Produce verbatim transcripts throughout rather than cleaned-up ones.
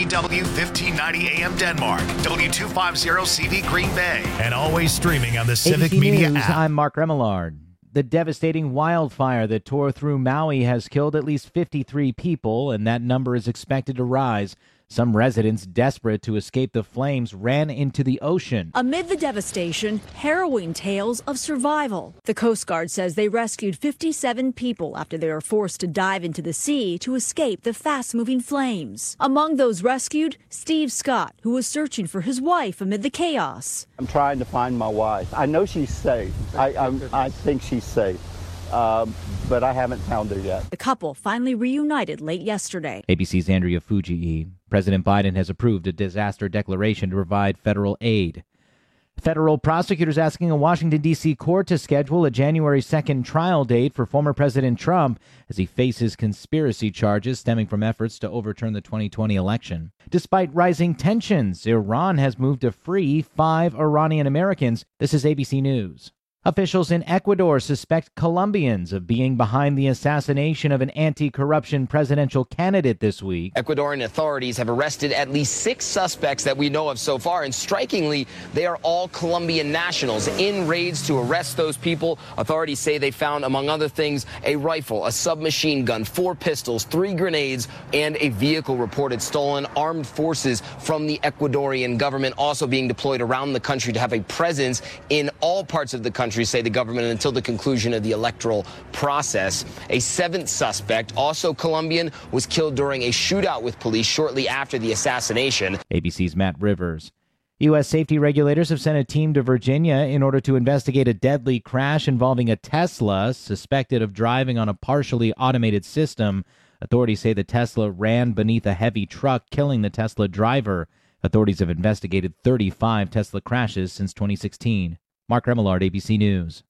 W fifteen ninety A M Denmark, W two fifty C V Green Bay, and always streaming on the Civic A B C Media News, app. I'm Mark Remillard. The devastating wildfire that tore through Maui has killed at least fifty-three people, and that number is expected to rise. Some residents, desperate to escape the flames, ran into the ocean. Amid the devastation, harrowing tales of survival. The Coast Guard says they rescued fifty-seven people after they were forced to dive into the sea to escape the fast-moving flames. Among those rescued, Steve Scott, who was searching for his wife amid the chaos. I'm trying to find my wife. I know she's safe. I, I'm, I think she's safe. Um, but I haven't found her yet. The couple finally reunited late yesterday. A B C's Andrea Fujii. President Biden has approved a disaster declaration to provide federal aid. Federal prosecutors asking a Washington, D C court to schedule a January second trial date for former President Trump as he faces conspiracy charges stemming from efforts to overturn the twenty twenty election. Despite rising tensions, Iran has moved to free five Iranian Americans. This is A B C News. Officials in Ecuador suspect Colombians of being behind the assassination of an anti-corruption presidential candidate this week. Ecuadorian authorities have arrested at least six suspects that we know of so far, and strikingly, they are all Colombian nationals. In raids to arrest those people, authorities say they found, among other things, a rifle, a submachine gun, four pistols, three grenades, and a vehicle reported stolen. Armed forces from the Ecuadorian government also being deployed around the country to have a presence in all parts of the country, say the government, until the conclusion of the electoral process. A seventh suspect, also Colombian, was killed during a shootout with police shortly after the assassination. A B C's Matt Rivers. U S safety regulators have sent a team to Virginia in order to investigate a deadly crash involving a Tesla suspected of driving on a partially automated system. Authorities say the Tesla ran beneath a heavy truck, killing the Tesla driver. Authorities have investigated thirty-five Tesla crashes since twenty sixteen. Mark Remillard, A B C News.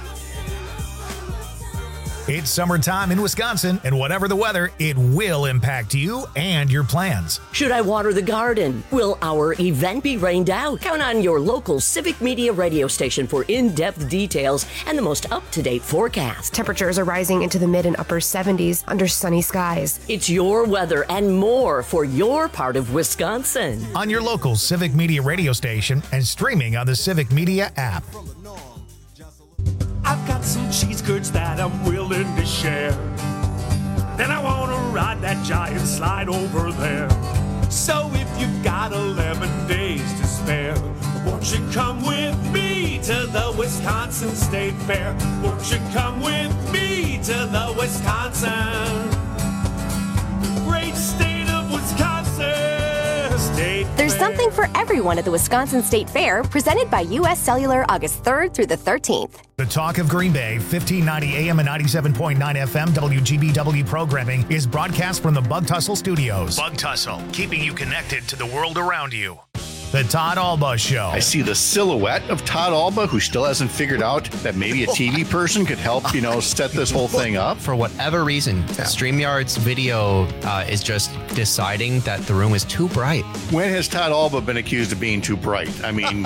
It's summertime in Wisconsin, and whatever the weather, it will impact you and your plans. Should I water the garden? Will our event be rained out? Count on your local Civic Media radio station for in-depth details and the most up-to-date forecast. Temperatures are rising into the mid and upper seventies under sunny skies. It's your weather and more for your part of Wisconsin. On your local Civic Media radio station and streaming on the Civic Media app. I've got some cheese curds that I'm willing to share. Then I want to ride that giant slide over there. So if you've got eleven days to spare, won't you come with me to the Wisconsin State Fair? Won't you come with me to the Wisconsin, great state of Wisconsin? State There's Fair. something for everyone at the Wisconsin State Fair, presented by U S Cellular August third through the thirteenth. The Talk of Green Bay, fifteen ninety A M and ninety-seven point nine F M W G B W programming is broadcast from the Bug Tussle Studios. Bug Tussle, keeping you connected to the world around you. The Todd Alba Show. I see the silhouette of Todd Alba, who still hasn't figured out that maybe a T V person could help, you know, set this whole thing up. For whatever reason, yeah. StreamYard's video uh, is just deciding that the room is too bright. When has Todd Alba been accused of being too bright? I mean,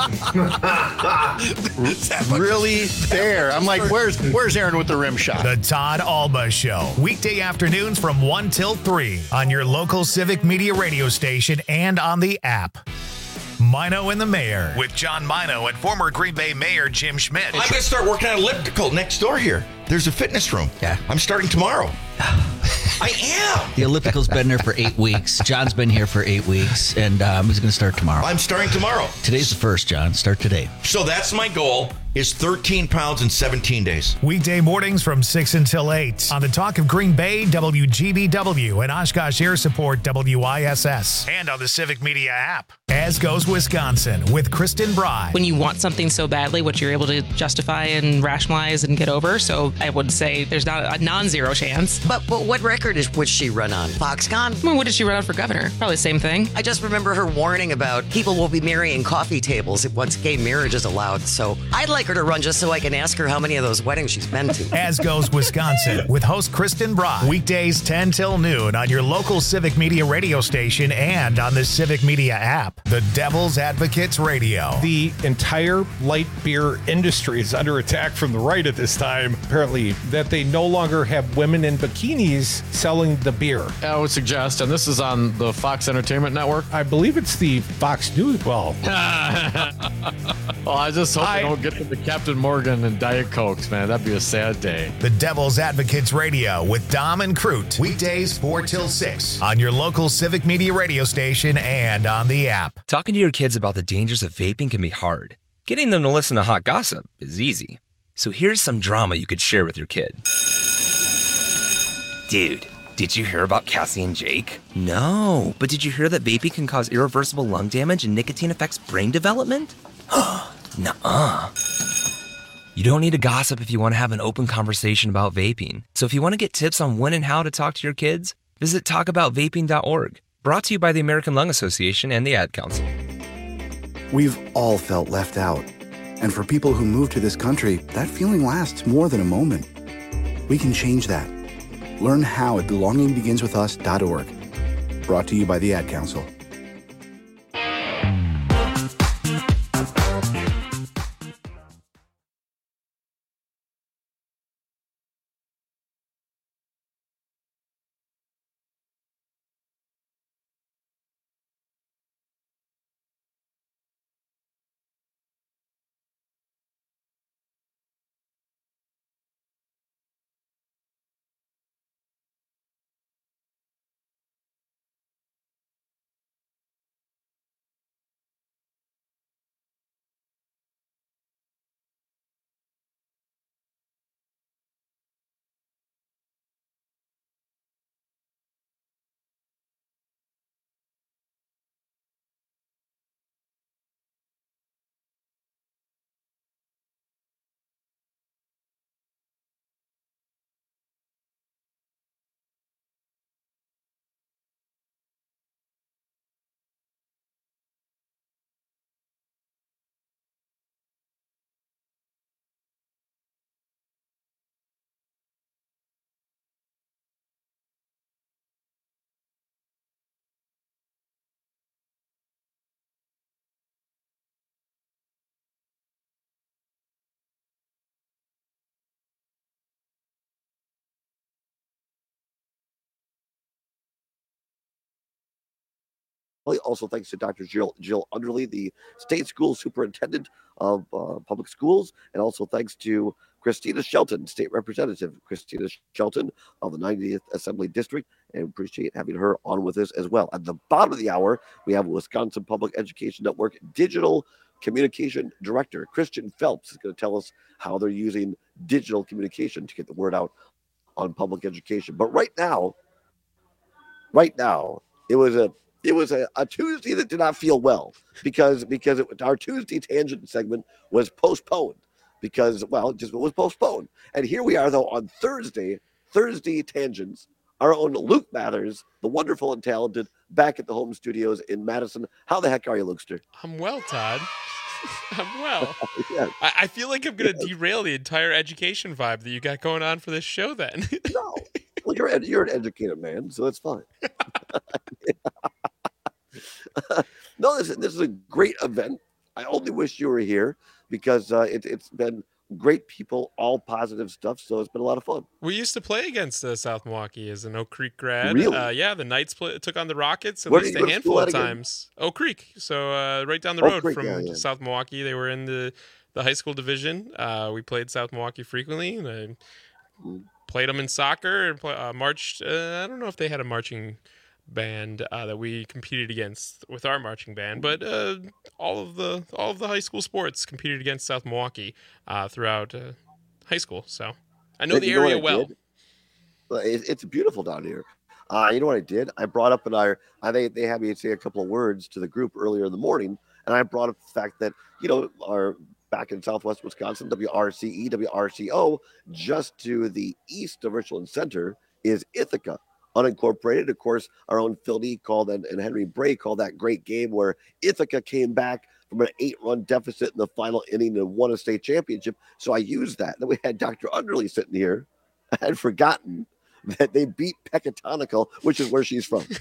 really there. I'm like, where's where's Aaron with the rim shot? The Todd Alba Show. Weekday afternoons from one till three on your local Civic Media radio station and on the app. Mino and the Mayor with John Mino and former Green Bay Mayor Jim Schmidt. I'm going to start working on elliptical next door here. There's a fitness room. Yeah. I'm starting tomorrow. I am. The elliptical's been there for eight weeks. John's been here for eight weeks, and um, he's going to start tomorrow. I'm starting tomorrow. Today's the first, John. Start today. So that's my goal, is thirteen pounds in seventeen days. Weekday mornings from six until eight on the Talk of Green Bay, W G B W, and Oshkosh Air Support, W I S S, and on the Civic Media app. As goes Wisconsin with Kristen Bride. When you want something so badly, what you're able to justify and rationalize and get over. So I would say there's not a non-zero chance. But, but what record is would she run on? Foxconn? Well, what did she run on for governor? Probably the same thing. I just remember her warning about people will be marrying coffee tables once gay marriage is allowed. So I'd like like her to run just so I can ask her how many of those weddings she's been to. As goes Wisconsin with host Kristen Brock. Weekdays ten till noon on your local Civic Media radio station and on the Civic Media app. The Devil's Advocates Radio. The entire light beer industry is under attack from the right at this time. Apparently, that they no longer have women in bikinis selling the beer. I would suggest, and this is on the Fox Entertainment Network. I believe it's the Fox News. Well, well, I just hope I don't get to the Captain Morgan and Diet Cokes, man. That'd be a sad day. The Devil's Advocates Radio with Dom and Crute. Weekdays four till six on your local Civic Media radio station and on the app. Talking to your kids about the dangers of vaping can be hard. Getting them to listen to hot gossip is easy. So here's some drama you could share with your kid. Dude, did you hear about Cassie and Jake? No, but did you hear that vaping can cause irreversible lung damage and nicotine affects brain development? Nuh-uh. You don't need to gossip if you want to have an open conversation about vaping. So if you want to get tips on when and how to talk to your kids, visit talk about vaping dot org. Brought to you by the American Lung Association and the Ad Council. We've all felt left out. And for people who move to this country, that feeling lasts more than a moment. We can change that. Learn how at belonging begins with us dot org. Brought to you by the Ad Council. Also, thanks to Doctor Jill, Jill Underley, the state school superintendent of uh, public schools, and also thanks to Christina Shelton, state representative Christina Shelton of the ninetieth Assembly District, and appreciate having her on with us as well. At the bottom of the hour, we have Wisconsin Public Education Network Digital Communication Director Christian Phelps is going to tell us how they're using digital communication to get the word out on public education. But right now, right now, it was a It was a, a Tuesday that did not feel well because because it, our Tuesday tangent segment was postponed because, well, it just was postponed. And here we are, though, on Thursday, Thursday Tangents, our own Luke Mathers, the wonderful and talented, back at the home studios in Madison. How the heck are you, Lukester? I'm well, Todd. I'm well. Yeah. I, I feel like I'm going to derail the entire education vibe that you got going on for this show then. No. Well, you're, ed- you're an educated man, so it's fine. No, this, this is a great event. I only wish you were here because uh, it, it's been great people, all positive stuff. So it's been a lot of fun. We used to play against uh, South Milwaukee as an Oak Creek grad. Really? Uh, yeah, the Knights play, took on the Rockets at Where least did you a go to handful school of at again? times. Oak Creek. So uh, right down the Oak road Creek, from yeah, yeah. South Milwaukee. They were in the, the high school division. Uh, we played South Milwaukee frequently. And I played them in soccer and play, uh, marched. Uh, I don't know if they had a marching band uh, that we competed against with our marching band, but uh, all of the all of the high school sports competed against South Milwaukee uh, throughout uh, high school. So I know Hey, the you know area what I well. did? Well, it- It's beautiful down here. Uh, you know what I did? I brought up in our, uh, they, they had me say a couple of words to the group earlier in the morning, and I brought up the fact that, you know, our back in Southwest Wisconsin, W R C E, W R C O, just to the east of Richland Center is Ithaca, unincorporated. Of course, our own Phil D called and, and Henry Bray called that great game where Ithaca came back from an eight-run deficit in the final inning and won a state championship. So I used that. Then we had Doctor Underly sitting here. I had forgotten that they beat Pecatonical, which is where she's from.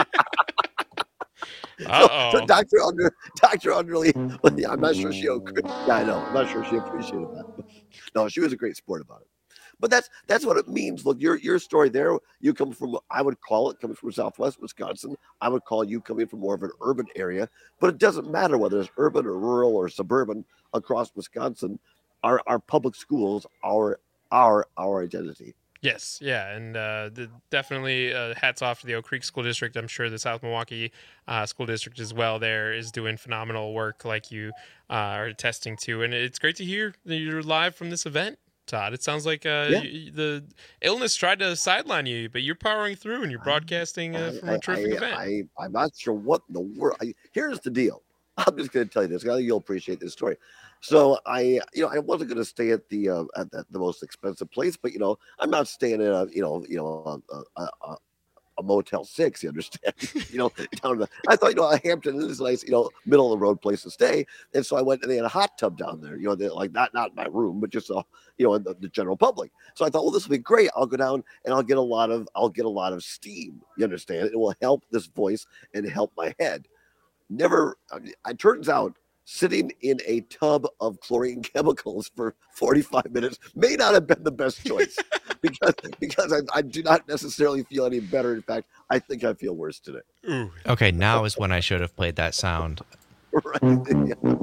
so, so Doctor Under, Doctor Underly, well, yeah, I'm not sure she. Yeah, I know. I'm not sure she appreciated that. But no, she was a great sport about it. But that's that's what it means. Look, your your story there. You come from, I would call it coming from Southwest Wisconsin. I would call you coming from more of an urban area. But it doesn't matter whether it's urban or rural or suburban across Wisconsin. Our our public schools are our our identity. Yes, yeah, and uh, the, definitely uh, hats off to the Oak Creek School District. I'm sure the South Milwaukee uh, School District as well there is doing phenomenal work like you uh, are attesting to. And it's great to hear that you're live from this event, Todd. It sounds like uh, Yeah. you, the illness tried to sideline you, but you're powering through and you're broadcasting uh, from a terrific I, event. I, I'm not sure what in the world. I, here's the deal. I'm just going to tell you this. I think you'll appreciate this story. So I, you know, I wasn't going to stay at the uh, at the, the most expensive place, but you know, I'm not staying in a, you know, you know, a, a, a, a Motel Six. You understand? you know, down the. I thought, you know, a Hampton is a nice, you know, middle of the road place to stay, and so I went and they had a hot tub down there. You know, they, like not not my room, but just uh, you know, in the, the general public. So I thought, well, this will be great. I'll go down and I'll get a lot of I'll get a lot of steam. You understand? It will help this voice and help my head. Never. It turns out sitting in a tub of chlorine chemicals for forty-five minutes may not have been the best choice because because I, I do not necessarily feel any better. In fact, I think I feel worse today. Ooh. Okay, now is when I should have played that sound. Right. Yeah. I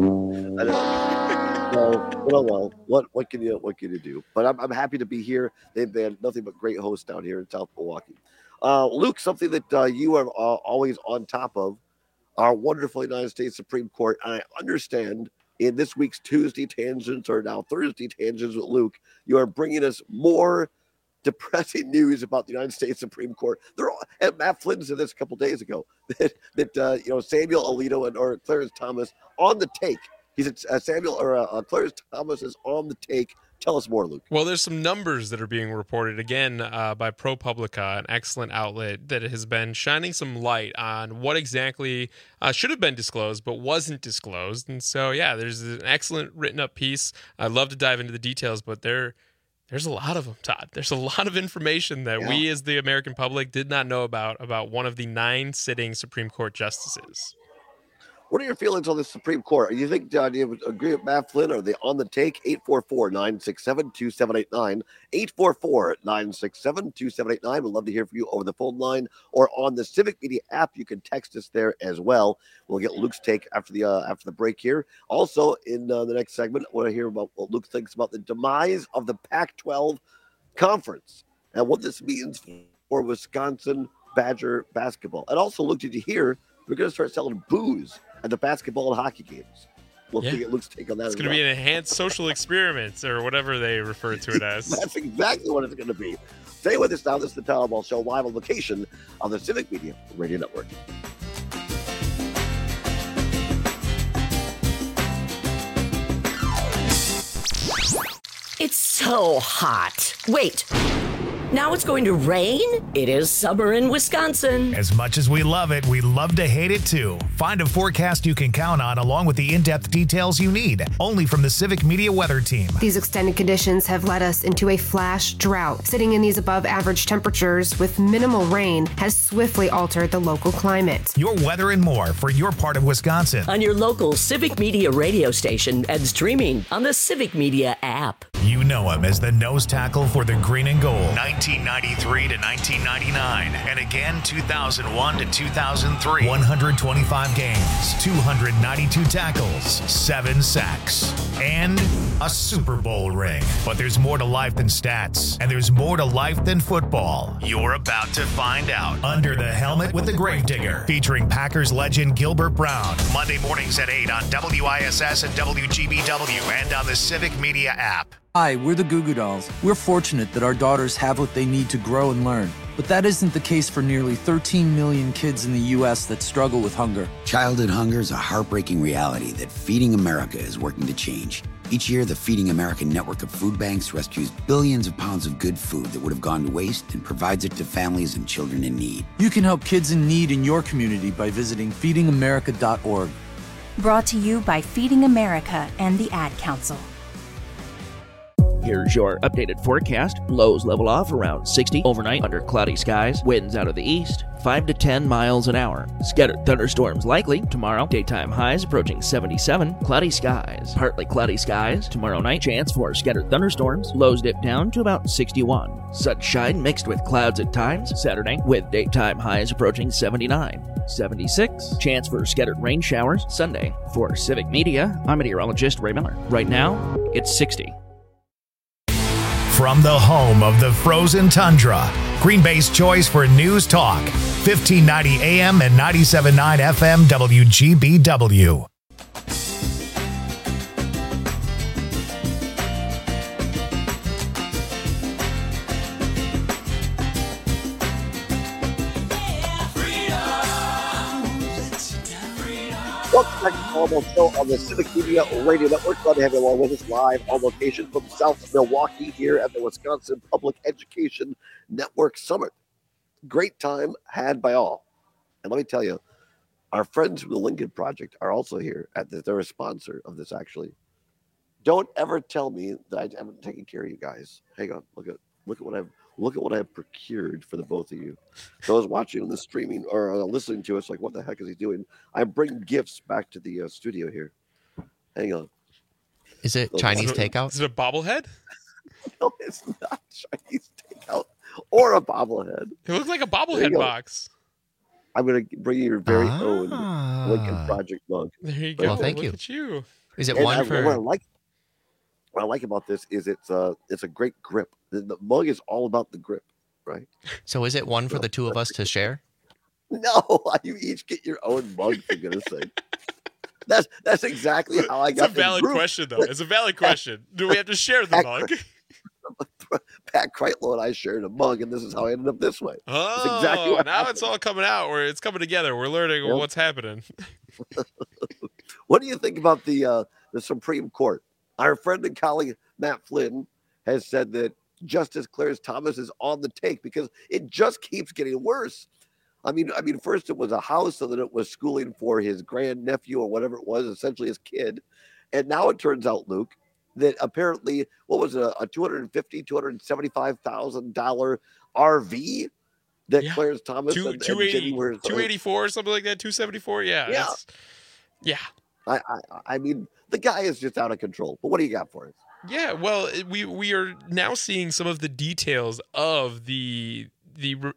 know. No, well, well, what what can you what can you do? But I'm I'm happy to be here. They've been nothing but great hosts down here in South Milwaukee. Uh, Luke, something that uh, you are uh, always on top of. Our wonderful United States Supreme Court. And I understand in this week's Tuesday Tangents or now Thursday Tangents with Luke, you are bringing us more depressing news about the United States Supreme Court. They're all, and Matt Flynn said this a couple days ago that, that uh, you know, Samuel Alito and or Clarence Thomas on the take. He said uh, Samuel or uh, uh, Clarence Thomas is on the take. Tell us more, Luke. Well, there's some numbers that are being reported again uh, by ProPublica, an excellent outlet that has been shining some light on what exactly uh, should have been disclosed but wasn't disclosed. And so, yeah, there's an excellent written up piece. I'd love to dive into the details, but there, there's a lot of them, Todd. There's a lot of information that Yeah. we as the American public did not know about, about one of the nine sitting Supreme Court justices. What are your feelings on the Supreme Court? Do you think uh, do you agree with Matt Flynn? Are they on the take? eight four four, nine six seven, two seven eight nine. eight four four, nine six seven, two seven eight nine. We'd love to hear from you over the phone line or on the Civic Media app. You can text us there as well. We'll get Luke's take after the uh, after the break here. Also, in uh, the next segment, I want to hear about what Luke thinks about the demise of the Pac twelve conference and what this means for Wisconsin Badger basketball. And also, Luke, did you hear we're going to start selling booze at the basketball and hockey games? We'll Yeah. get Luke's take on that. It's as going to well. be an enhanced social experiment or whatever they refer to it as. That's exactly what it's going to be. Stay with us now. This is the Town Ball Show live on location on the Civic Media Radio Network. It's so hot. Wait. Now it's going to rain? It is summer in Wisconsin. As much as we love it, we love to hate it too. Find a forecast you can count on along with the in-depth details you need. Only from the Civic Media Weather Team. These extended conditions have led us into a flash drought. Sitting in these above average temperatures with minimal rain has swiftly altered the local climate. Your weather and more for your part of Wisconsin. On your local Civic Media radio station and streaming on the Civic Media app. You know him as the nose tackle for the green and gold. nineteen ninety-three to nineteen ninety-nine. And again, two thousand one to two thousand three. one hundred twenty-five games, two hundred ninety-two tackles, seven sacks, and a Super Bowl ring. But there's more to life than stats, and there's more to life than football. You're about to find out. Under the Helmet with the Gravedigger, featuring Packers legend Gilbert Brown. Monday mornings at eight on W I S S and W G B W and on the Civic Media app. Hi, we're the Goo Goo Dolls. We're fortunate that our daughters have what they need to grow and learn. But that isn't the case for nearly thirteen million kids in the U S that struggle with hunger. Childhood hunger is a heartbreaking reality that Feeding America is working to change. Each year, the Feeding America network of food banks rescues billions of pounds of good food that would have gone to waste and provides it to families and children in need. You can help kids in need in your community by visiting feeding america dot org. Brought to you by Feeding America and the Ad Council. Here's your updated forecast. Lows level off around sixty overnight under cloudy skies. Winds out of the east, five to ten miles an hour. Scattered thunderstorms likely tomorrow. Daytime highs approaching seventy-seven. Cloudy skies. Partly cloudy skies tomorrow night. Chance for scattered thunderstorms. Lows dip down to about sixty-one. Sunshine mixed with clouds at times. Saturday with daytime highs approaching seventy-nine. seventy-six. Chance for scattered rain showers. Sunday. For Civic Media, I'm meteorologist Ray Miller. Right now, it's sixty. From the home of the frozen tundra, Green Bay's choice for news talk, fifteen ninety A M and ninety-seven point nine F M W G B W. Welcome back to Normal Show on the Civic Media Radio Network. Glad to have you along with us live on location from South Milwaukee here at the Wisconsin Public Education Network Summit. Great time had by all. And let me tell you, our friends from the Lincoln Project are also here. At the, they're a sponsor of this, actually. Don't ever tell me that I haven't taken care of you guys. Hang on, look at look at what I've look at what I've procured for the both of you. Those watching the streaming or uh, listening to us, like, what the heck is he doing? I'm bringing gifts back to the uh, studio here. Hang on. Is it Those Chinese are, takeout? Is it a bobblehead? No, it's not Chinese takeout or a bobblehead. It looks like a bobblehead box. I'm going to bring you your very ah. own Lincoln Project mug. There you But, go. Well, thank Look you. at you. Is it and one I, for? What I like, what I like about this is it's uh it's a great grip. The, the mug is all about the grip, right? So is it one for the two of us to share? No, you each get your own mug, for goodness sake. That's that's exactly how I It's got a valid this group. question, though. It's a valid question. Do we have to share the mug? Pat Kreitlow and I shared a mug, and this is how I ended up this way. That's Oh, exactly what now happened. it's all coming out. Where it's coming together. We're learning Yep. what's happening. What do you think about the uh, the Supreme Court? Our friend and colleague Matt Flynn has said that Justice Clarence Thomas is on the take because it just keeps getting worse. I mean, I mean, first it was a house, and then it was schooling for his grandnephew or whatever it was, essentially his kid, and now it turns out, Luke, that apparently what was it, a, a two hundred fifty, two hundred seventy-five thousand dollar R V that Yeah. Clarence Thomas Two, and, and 280, Jenny were two eighty-four, something like that. two seventy-four. Yeah. Yeah. that's- Yeah. I, I, I mean, the guy is just out of control. But what do you got for us? Yeah, well, it- we we are now seeing some of the details of the the r-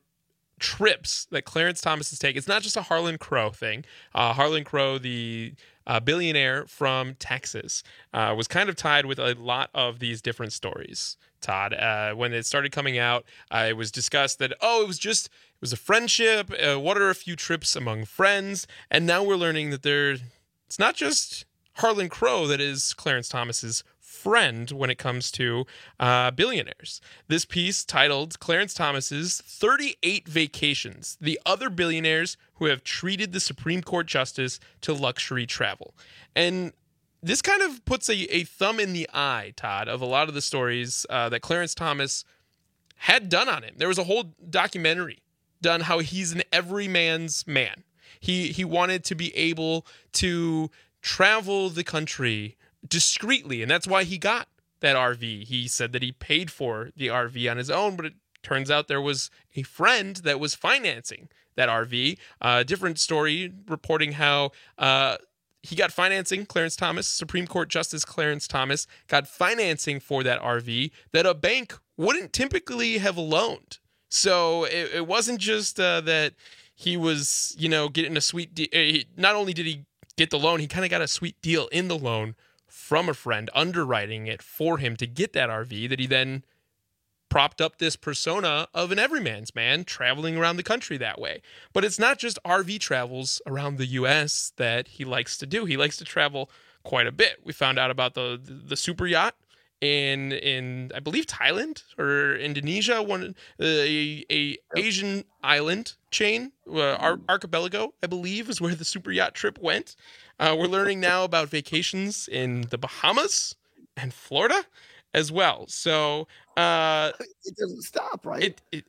trips that Clarence Thomas has taken. It's not just a Harlan Crow thing. Uh, Harlan Crow, the uh, billionaire from Texas, uh, was kind of tied with a lot of these different stories. Todd, uh, when it started coming out, uh, it was discussed that oh, it was just it was a friendship. Uh, what are a few trips among friends? And now we're learning that there, it's not just Harlan Crow that is Clarence Thomas's friend when it comes to uh, billionaires. This piece titled Clarence Thomas's thirty-eight Vacations, the Other Billionaires Who Have Treated the Supreme Court Justice to Luxury Travel. And this kind of puts a, a thumb in the eye, Todd, of a lot of the stories uh, that Clarence Thomas had done on him. There was a whole documentary done how he's an everyman's man. He he wanted to be able to travel the country discreetly, and that's why he got that R V. He said that he paid for the R V on his own, but it turns out there was a friend that was financing that R V. A uh, different story reporting how uh, he got financing, Clarence Thomas, Supreme Court Justice Clarence Thomas, got financing for that R V that a bank wouldn't typically have loaned. So it, it wasn't just uh, that he was, you know, getting a sweet deal. Not only did he get the loan, he kind of got a sweet deal in the loan from a friend underwriting it for him to get that R V that he then propped up this persona of an everyman's man traveling around the country that way. But it's not just R V travels around the U S that he likes to do. He likes to travel quite a bit. We found out about the the, the super yacht in in I believe Thailand or Indonesia, one uh, a, a Asian island chain, uh, Ar- Archipelago, I believe, is where the super yacht trip went. Uh, we're learning now about vacations in the Bahamas and Florida as well. So uh, it doesn't stop, right? It, it, it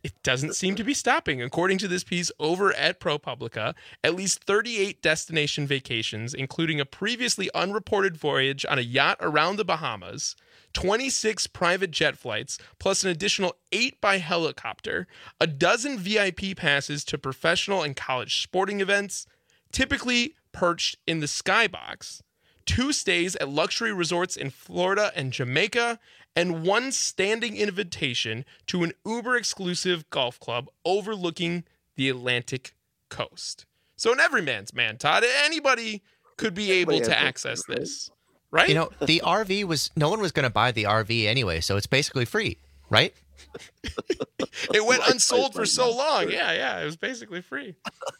it doesn't seem to be stopping. According to this piece over at ProPublica, at least thirty-eight destination vacations, including a previously unreported voyage on a yacht around the Bahamas, twenty-six private jet flights, plus an additional eight by helicopter, a dozen V I P passes to professional and college sporting events, typically perched in the skybox, two stays at luxury resorts in Florida and Jamaica, and one standing invitation to an Uber-exclusive golf club overlooking the Atlantic coast. So an everyman's man, Todd. Anybody could be able to access this, right? You know, the R V was, no one was going to buy the R V anyway, so it's basically free, right? It went unsold for so long. Yeah, yeah, it was basically free.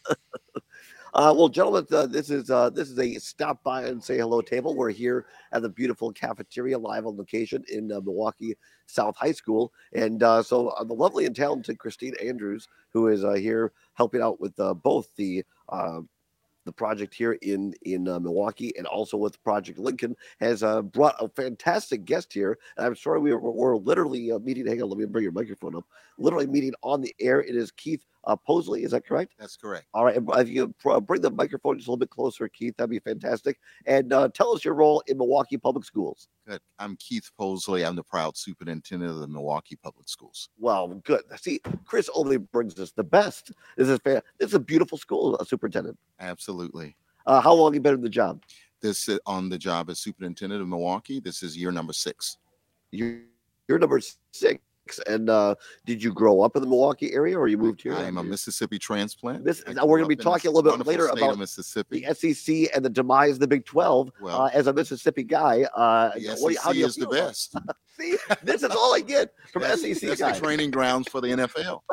Uh, well, gentlemen, uh, this is uh, this is a stop by and say hello table. We're here at the beautiful cafeteria, live on location in uh, Milwaukee South High School, and uh, so uh, the lovely and talented Christine Andrews, who is uh, here helping out with uh, both the uh, the project here in in uh, Milwaukee and also with Project Lincoln, has uh, brought a fantastic guest here. And I'm sorry, we were, we're literally uh, meeting. Hang on, let me bring your microphone up. Literally meeting on the air. It is Keith Uh, Posley, is that correct? That's correct. All right. If you pr- bring the microphone just a little bit closer, Keith, that'd be fantastic. And uh, tell us your role in Milwaukee Public Schools. Good. I'm Keith Posley. I'm the proud superintendent of the Milwaukee Public Schools. Well, good. See, Chris only brings us the best. This is fan- This is a beautiful school, uh, superintendent. Absolutely. Uh, how long have you been in the job? This uh, on the job as superintendent of Milwaukee. This is year number six. You're, you're number six. And uh, did you grow up in the Milwaukee area, or you moved here? I am a Mississippi transplant. This, now we're going to be talking a little bit later about Mississippi. the S E C and the demise of the Big twelve. Well, uh, as a Mississippi guy, uh, the what, S E C how do you is the feel about- best. See, this is all I get from That's- S E C That's guys. the training grounds for the N F L.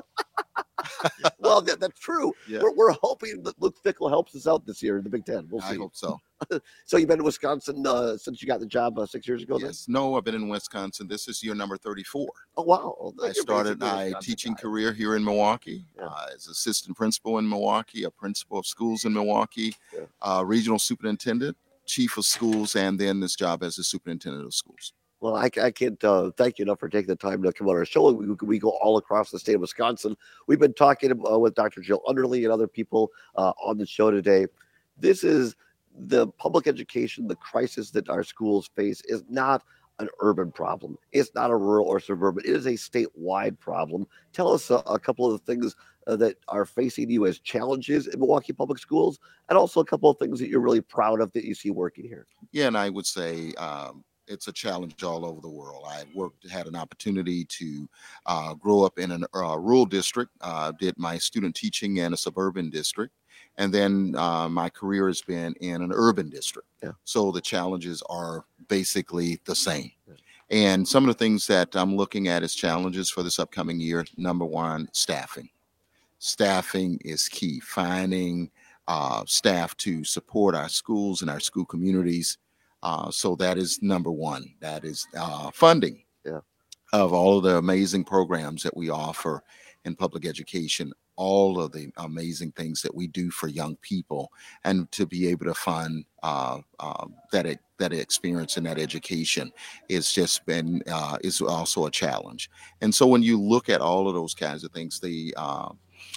Well, that, that's true. Yeah. We're, we're hoping that Luke Fickle helps us out this year in the Big Ten. We'll see. I hope so. So you've been to Wisconsin uh, since you got the job uh, six years ago? then? Yes. No, I've been in Wisconsin. This is year number thirty-four. Oh, wow. I You're started basically a my Wisconsin teaching guy. career here in Milwaukee Yeah. uh, as assistant principal in Milwaukee, a principal of schools in Milwaukee, Yeah. uh, regional superintendent, chief of schools, and then this job as the superintendent of schools. Well, I, I can't uh, thank you enough for taking the time to come on our show. We, we go all across the state of Wisconsin. We've been talking uh, with Doctor Jill Underly and other people uh, on the show today. This is the public education, the crisis that our schools face is not an urban problem. It's not a rural or suburban. It is a statewide problem. Tell us uh, a couple of the things uh, that are facing you as challenges in Milwaukee Public Schools, and also a couple of things that you're really proud of that you see working here. Yeah, and I would say um, it's a challenge all over the world. I worked, had an opportunity to uh, grow up in a uh, rural district, uh, did my student teaching in a suburban district. And then uh, my career has been in an urban district. Yeah. So the challenges are basically the same. Yeah. And some of the things that I'm looking at as challenges for this upcoming year, number one, staffing. Staffing is key. Finding uh, staff to support our schools and our school communities. Uh, so that is number one. That is uh, funding yeah. of all of the amazing programs that we offer in public education, all of the amazing things that we do for young people, and to be able to fund uh, uh, that that experience and that education is just been uh, is also a challenge. And so when you look at all of those kinds of things, the uh,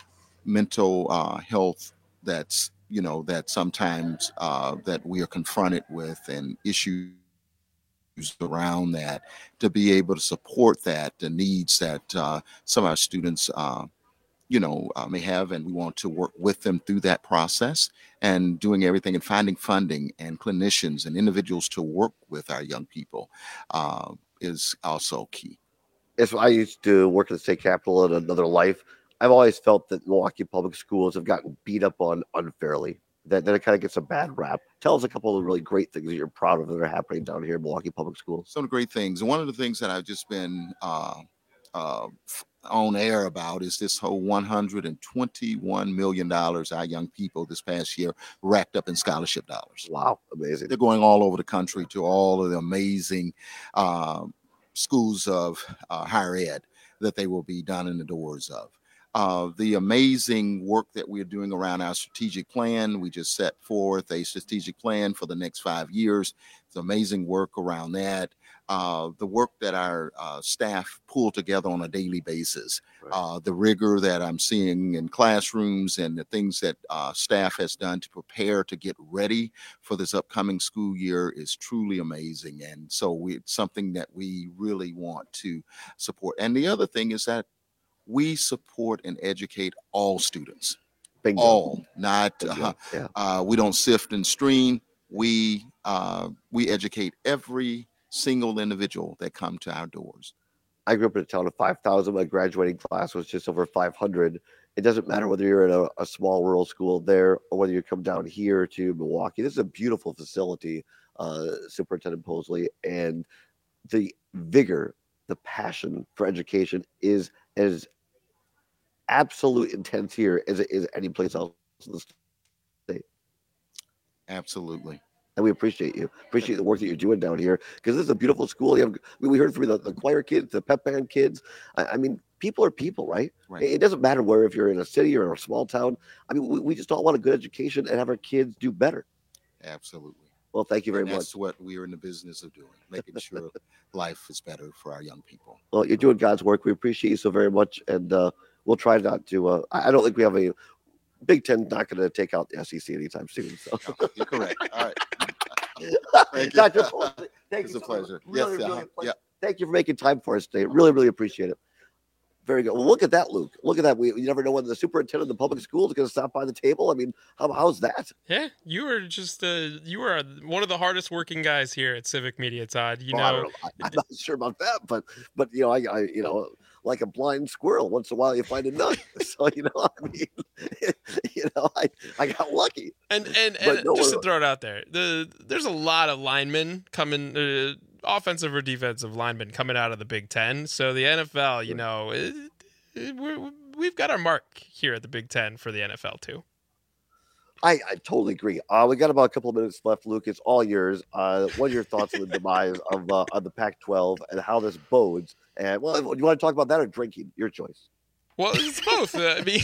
mental uh, health that's you know that sometimes uh, that we are confronted with, and issues around that, to be able to support that, the needs that uh, some of our students uh, you know, uh, may have, and we want to work with them through that process, and doing everything and finding funding and clinicians and individuals to work with our young people uh, is also key. As I used to work at the state capitol in another life, I've always felt that Milwaukee Public Schools have gotten beat up on unfairly. That, that it kind of gets a bad rap. Tell us a couple of the really great things that you're proud of that are happening down here in Milwaukee Public Schools. Some of the great things. And one of the things that I've just been uh, uh, on air about is this whole one hundred twenty-one million dollars our young people this past year racked up in scholarship dollars. Wow, amazing. They're going all over the country to all of the amazing uh, schools of uh, higher ed that they will be down in the doors of. Uh, the amazing work that we're doing around our strategic plan. We just set forth a strategic plan for the next five years. It's amazing work around that. uh, the work that our uh, staff pull together on a daily basis, uh, the rigor that I'm seeing in classrooms and the things that uh, staff has done to prepare to get ready for this upcoming school year is truly amazing. And so we, it's something that we really want to support. And the other thing is that we support and educate all students. Bingo. All, not Bingo. uh, Yeah. uh, we don't sift and stream. We uh, we educate every single individual that come to our doors. I grew up in a town of five thousand. My graduating class was just over five hundred. It doesn't matter whether you're in a, a small rural school there or whether you come down here to Milwaukee. This is a beautiful facility, uh, Superintendent Posley, and the vigor, the passion for education is as absolute intense here as it is any place else in the state. Absolutely. And we appreciate you. Appreciate the work that you're doing down here, because this is a beautiful school. You have, I mean, we heard from the, the choir kids, the pep band kids. I, I mean, people are people, right? Right. It, it doesn't matter where, if you're in a city or in a small town. I mean, we, we just all want a good education and have our kids do better. Absolutely. Well, thank you very and that's much. That's what we are in the business of doing, making sure life is better for our young people. Well, you're doing God's work. We appreciate you so very much. And uh, we'll try not to, uh, I I don't think we have a, Big Ten not going to take out the S E C anytime soon. So no, you're correct. All right. Thank Doctor Posley, thank it's you a so pleasure. much. Really, yes, really uh-huh. a pleasure. Yeah. Thank you for making time for us today. Really, really appreciate it. Very good. Well, look at that, Luke. Look at that. We you never know when the superintendent of the public schools is going to stop by the table. I mean, how, how's that? Yeah, you were just uh, you were one of the hardest working guys here at Civic Media, Todd. You Well, I know, don't know. I, I'm not sure about that, but but you know, I, I you know, like a blind squirrel, once in a while you find a nut. So you know, I mean, you know, I, I got lucky. And and, But and no, just to uh, throw it out there, the there's a lot of linemen coming, uh, offensive or defensive linemen coming out of the Big Ten. So the N F L, you know, it, it, we're, we've got our mark here at the Big Ten for the N F L too. I, I totally agree. Uh, we got about a couple of minutes left, Luke. It's all yours. Uh, what are your thoughts on the demise of uh, of the Pac twelve and how this bodes? And well, do you want to talk about that or drinking? Your choice. Well, it's both. Uh, I mean,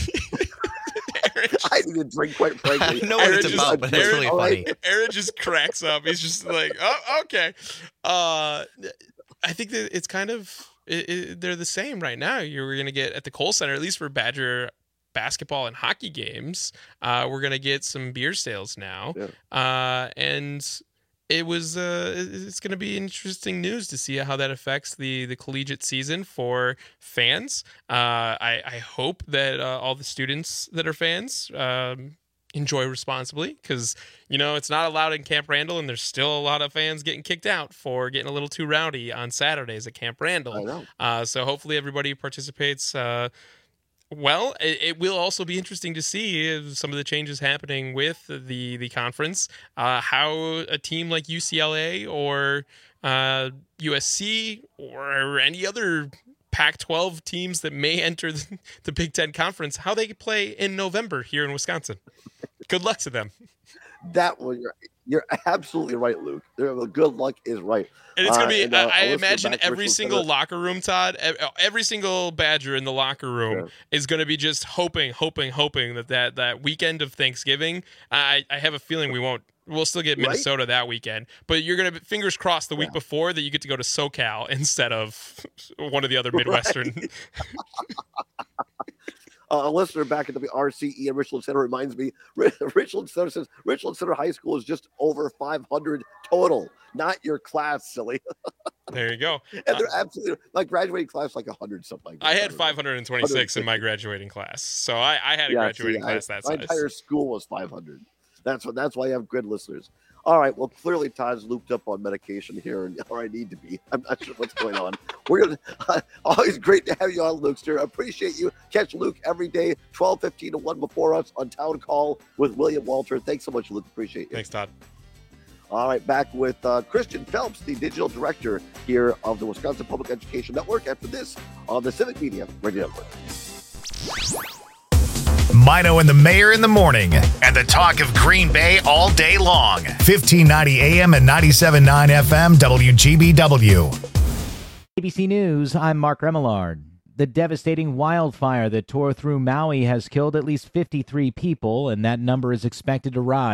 I didn't drink, quite frankly. I know what Aaron it's just- about, but it's Aaron- really all funny. right. Aaron just cracks up. He's just like, oh, okay. Uh, I think that it's kind of it, it, they're the same right now. You're going to get at the Kohl Center, at least for Badger basketball and hockey games. Uh, we're going to get some beer sales now, Yeah. uh, and it was uh, it's going to be interesting news to see how that affects the the collegiate season for fans. Uh, I, I hope that uh, all the students that are fans um, enjoy responsibly, because you know it's not allowed in Camp Randall, and there's still a lot of fans getting kicked out for getting a little too rowdy on Saturdays at Camp I Randall. know. Uh, so hopefully everybody participates. Uh, well, it, it will also be interesting to see some of the changes happening with the the conference. Uh, how a team like U C L A or uh, U S C or any other Pac twelve teams that may enter the, the Big Ten Conference, how they play in November here in Wisconsin. Good luck to them. That one, you're, you're absolutely right, Luke. There- Good luck is right. And it's going to Uh, be, and, uh, I, I I'll listen imagine back to every Richland single Center. locker room, Todd, ev- every single Badger in the locker room is going to be just hoping, hoping, hoping that that, that weekend of Thanksgiving, I, I have a feeling we won't, we'll still get Right? Minnesota that weekend, but you're going to, fingers crossed the week Yeah. before that you get to go to SoCal instead of one of the other Midwestern. Uh, a listener back at the R C E in Richland Center reminds me, Richland Center says Richland Center High School is just over five hundred total, not your class, silly. There you go. And they're absolutely, my graduating class like one hundred something. Like that. I had don't know. five hundred twenty-six in my graduating class, so I, I had a Yeah, graduating see, I- class that my size. entire school was five hundred. That's what. That's why I have good listeners. All right. Well, clearly Todd's looped up on medication here, and or I need to be. I'm not sure what's going on. We're gonna. Uh, always great to have you on, Lukester. Appreciate you. Catch Luke every day, twelve fifteen to one before us on Town Call with William Walter. Thanks so much, Luke. Appreciate you. Thanks, Todd. All right, back with uh, Christian Phelps, the digital director here of the Wisconsin Public Education Network. After this, on the Civic Media Radio Network. Mino and the Mayor in the morning, and the talk of Green Bay all day long. fifteen ninety A M and ninety-seven point nine F M W G B W. A B C News, I'm Mark Remillard. The devastating wildfire that tore through Maui has killed at least fifty-three people, and that number is expected to rise.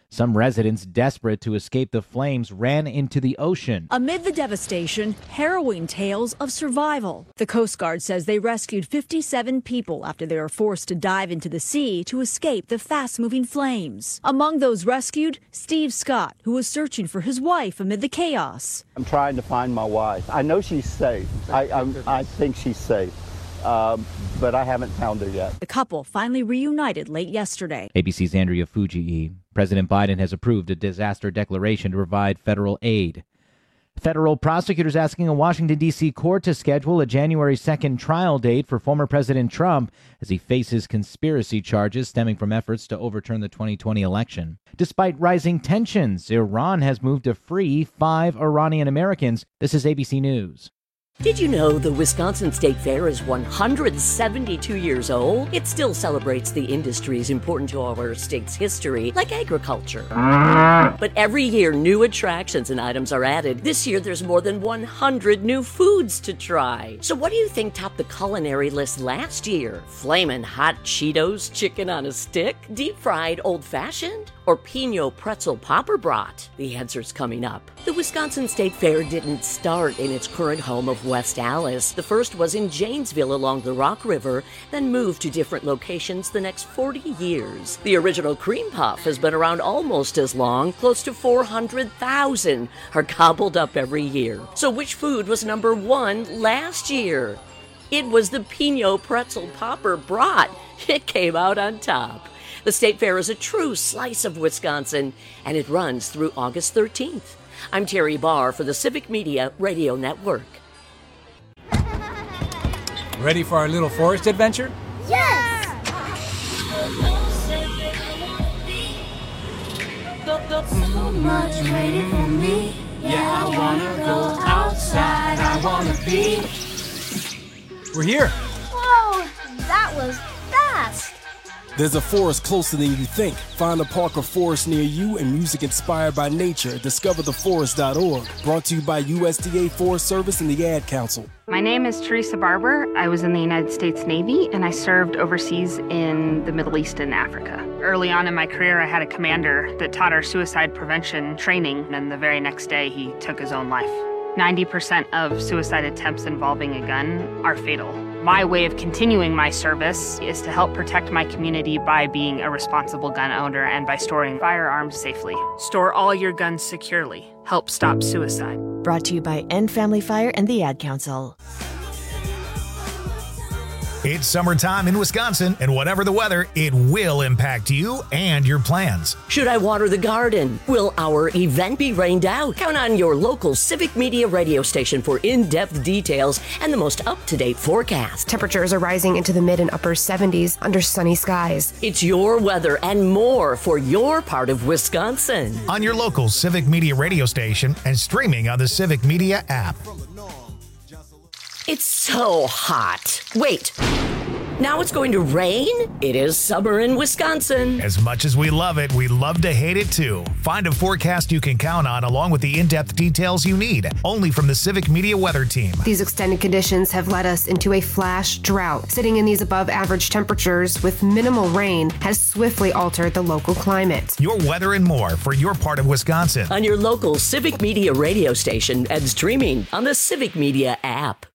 Some residents, desperate to escape the flames, ran into the ocean. Amid the devastation, harrowing tales of survival. The Coast Guard says they rescued fifty-seven people after they were forced to dive into the sea to escape the fast-moving flames. Among those rescued, Steve Scott, who was searching for his wife amid the chaos. I'm trying to find my wife. I know she's safe. I, I'm, I think she's safe. Um, but I haven't found her yet. The couple finally reunited late yesterday. A B C's Andrea Fujii. President Biden has approved a disaster declaration to provide federal aid. Federal prosecutors asking a Washington, D C court to schedule a January second trial date for former President Trump as he faces conspiracy charges stemming from efforts to overturn the twenty twenty election. Despite rising tensions, Iran has moved to free five Iranian Americans. This is A B C News. Did you know the Wisconsin State Fair is one hundred seventy-two years old? It still celebrates the industries important to our state's history, like agriculture. But every year, new attractions and items are added. This year, there's more than one hundred new foods to try. So what do you think topped the culinary list last year? Flamin' hot Cheetos chicken on a stick? Deep-fried old-fashioned? Or Pinot pretzel popper brat? The answer's coming up. The Wisconsin State Fair didn't start in its current home of West Allis. The first was in Janesville along the Rock River, then moved to different locations the next forty years. The original cream puff has been around almost as long. Close to four hundred thousand are gobbled up every year. So which food was number one last year? It was the Pinot pretzel popper brat. It came out on top. The State Fair is a true slice of Wisconsin, and it runs through August thirteenth. I'm Terry Barr for the Civic Media Radio Network. Ready for our little forest adventure? Yes! So much waiting for me. Yeah, I wanna go outside. I wanna be. We're here. Whoa, that was fast. There's a forest closer than you think. Find a park or forest near you and music inspired by nature. discover the forest dot org. Brought to you by U S D A Forest Service and the Ad Council. My name is Teresa Barber. I was in the United States Navy and I served overseas in the Middle East and Africa. Early on in my career, I had a commander that taught our suicide prevention training, and the very next day he took his own life. ninety percent of suicide attempts involving a gun are fatal. My way of continuing my service is to help protect my community by being a responsible gun owner and by storing firearms safely. Store all your guns securely. Help stop suicide. Brought to you by End Family Fire and the Ad Council. It's summertime in Wisconsin, and whatever the weather, it will impact you and your plans. Should I water the garden? Will our event be rained out? Count on your local Civic Media radio station for in-depth details and the most up-to-date forecast. Temperatures are rising into the mid and upper seventies under sunny skies. It's your weather and more for your part of Wisconsin. On your local Civic Media radio station and streaming on the Civic Media app. It's so hot. Wait, now it's going to rain? It is summer in Wisconsin. As much as we love it, we love to hate it too. Find a forecast you can count on along with the in-depth details you need, only from the Civic Media Weather Team. These extended conditions have led us into a flash drought. Sitting in these above average temperatures with minimal rain has swiftly altered the local climate. Your weather and more for your part of Wisconsin. On your local Civic Media radio station and streaming on the Civic Media app.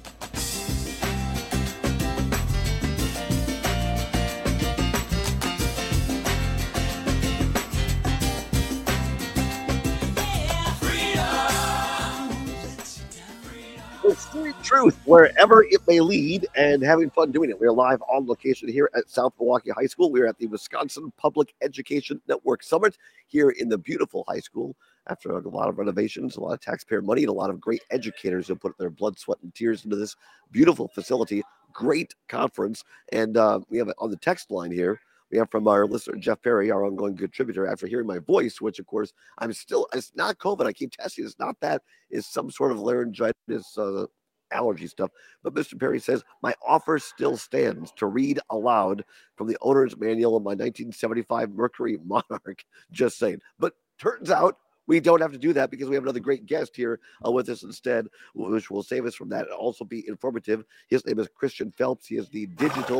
Extreme truth, wherever it may lead, and having fun doing it. We're live on location here at South Milwaukee High School. We're at the Wisconsin Public Education Network Summit here in the beautiful high school. After a lot of renovations, a lot of taxpayer money, and a lot of great educators who put their blood, sweat, and tears into this beautiful facility. Great conference. And uh, we have on the text line here, we have from our listener, Jeff Perry, our ongoing contributor, after hearing my voice, which, of course, I'm still, it's not COVID. I keep testing. It's not that. It's some sort of laryngitis, uh, allergy stuff. But Mister Perry says, my offer still stands to read aloud from the owner's manual of my nineteen seventy-five Mercury Monarch. Just saying. But turns out we don't have to do that because we have another great guest here uh, with us instead, which will save us from that and also be informative. His name is Christian Phelps. He is the digital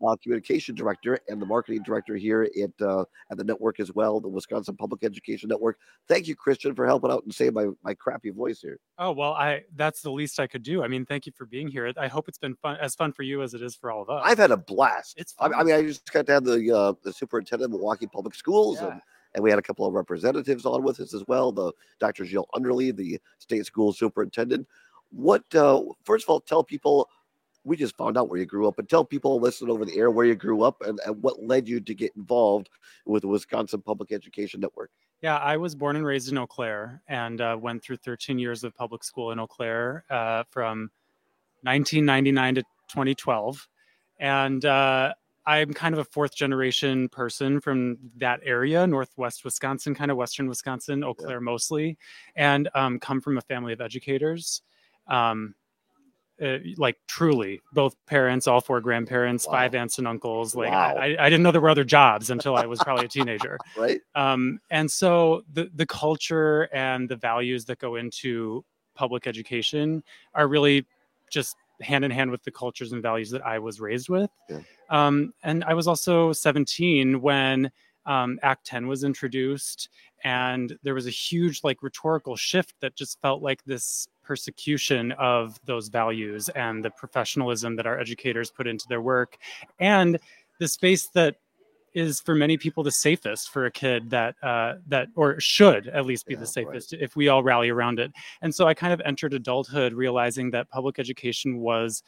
uh, communication director and the marketing director here at uh, at the network as well, the Wisconsin Public Education Network. Thank you, Christian, for helping out and saving my, my crappy voice here. Oh, well, I that's the least I could do. I mean, thank you for being here. I hope it's been fun, as fun for you as it is for all of us. I've had a blast. It's I, fun. I mean, I just got to have the uh, the superintendent of Milwaukee Public Schools, Yeah. and, and we had a couple of representatives on with us as well. The Doctor Jill Underly, the state school superintendent. What uh, first of all, tell people. We just found out where you grew up, and tell people listening over the air where you grew up and, and what led you to get involved with the Wisconsin Public Education Network. Yeah, I was born and raised in Eau Claire and uh, went through thirteen years of public school in Eau Claire uh, from nineteen ninety-nine to twenty twelve. And uh, I'm kind of a fourth generation person from that area, Northwest Wisconsin, kind of Western Wisconsin, Eau Claire mostly, and um, come from a family of educators. Um, Uh, like truly both parents, all four grandparents, wow. five aunts and uncles. Like Wow. I, I didn't know there were other jobs until I was probably a teenager. Right. Um, and so the, the culture and the values that go into public education are really just hand in hand with the cultures and values that I was raised with. Yeah. Um, and I was also seventeen when um, Act ten was introduced, and there was a huge like rhetorical shift that just felt like this persecution of those values and the professionalism that our educators put into their work, and the space that is for many people the safest for a kid that uh, that or should at least be Yeah, the safest right. if we all rally around it. And so I kind of entered adulthood realizing that public education was,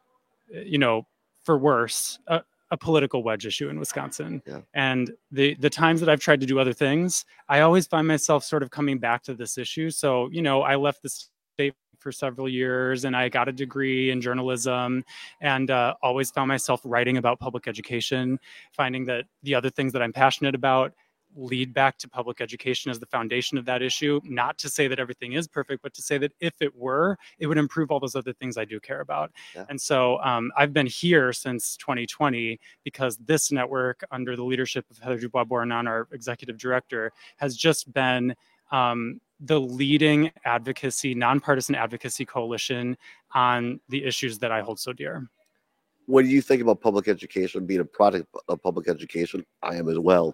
you know, for worse, a, a political wedge issue in Wisconsin. Yeah. And the the times that I've tried to do other things, I always find myself sort of coming back to this issue. So, you know, I left the state for several years and I got a degree in journalism, and uh, always found myself writing about public education, finding that the other things that I'm passionate about lead back to public education as the foundation of that issue. Not to say that everything is perfect, but to say that if it were, it would improve all those other things I do care about. Yeah. And so um, I've been here since twenty twenty because this network, under the leadership of Heather Dubois-Bournon, our executive director, has just been um, the leading advocacy, nonpartisan advocacy coalition on the issues that I hold so dear. When you think about public education, being a product of public education, I am as well.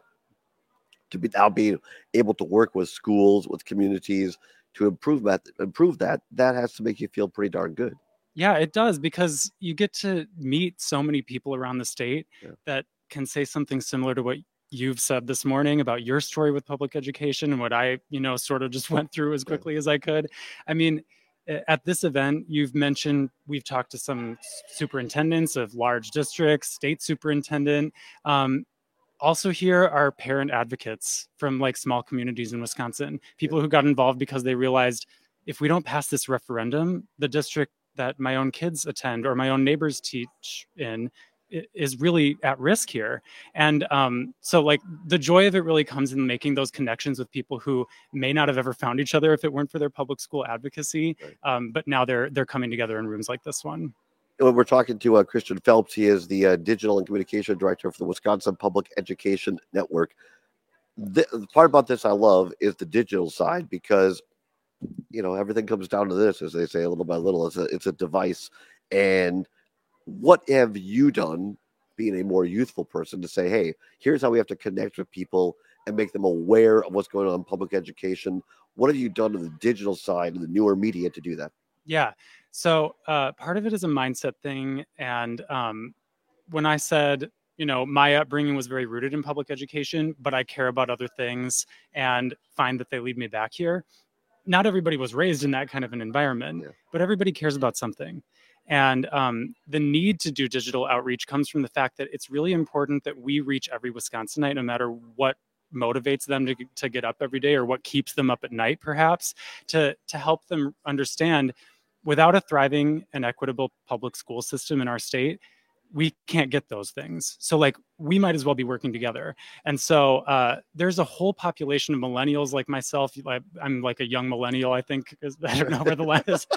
To be now being able to work with schools, with communities to improve that, improve that, that has to make you feel pretty darn good. Yeah, it does, because you get to meet so many people around the state Yeah. that can say something similar to what you've said this morning about your story with public education and what I, you know, sort of just went through as quickly as I could. I mean, a- at this event, you've mentioned, we've talked to some s- superintendents of large districts, state superintendent. Um, also here are parent advocates from like small communities in Wisconsin, people who got involved because they realized if we don't pass this referendum, the district that my own kids attend or my own neighbors teach in i- is really at risk here. And um, so like the joy of it really comes in making those connections with people who may not have ever found each other if it weren't for their public school advocacy. Um, but now they're they're coming together in rooms like this one. When we're talking to uh, Christian Phelps, he is the uh, digital and communication director for the Wisconsin Public Education Network. The, the part about this I love is the digital side, because you know everything comes down to this, as they say, little by little. It's a it's a device. And what have you done, being a more youthful person, to say, hey, here's how we have to connect with people and make them aware of what's going on in public education? What have you done on the digital side and the newer media to do that? Yeah. So uh, part of it is a mindset thing. And um, when I said, you know, my upbringing was very rooted in public education, but I care about other things and find that they lead me back here. Not everybody was raised in that kind of an environment, Yeah. but everybody cares about something. And um, the need to do digital outreach comes from the fact that it's really important that we reach every Wisconsinite, no matter what motivates them to, to get up every day or what keeps them up at night, perhaps, to, to help them understand without a thriving and equitable public school system in our state, we can't get those things. So like, we might as well be working together. And so uh, there's a whole population of millennials like myself. Like, I'm like a young millennial, I think. I don't know where the line is.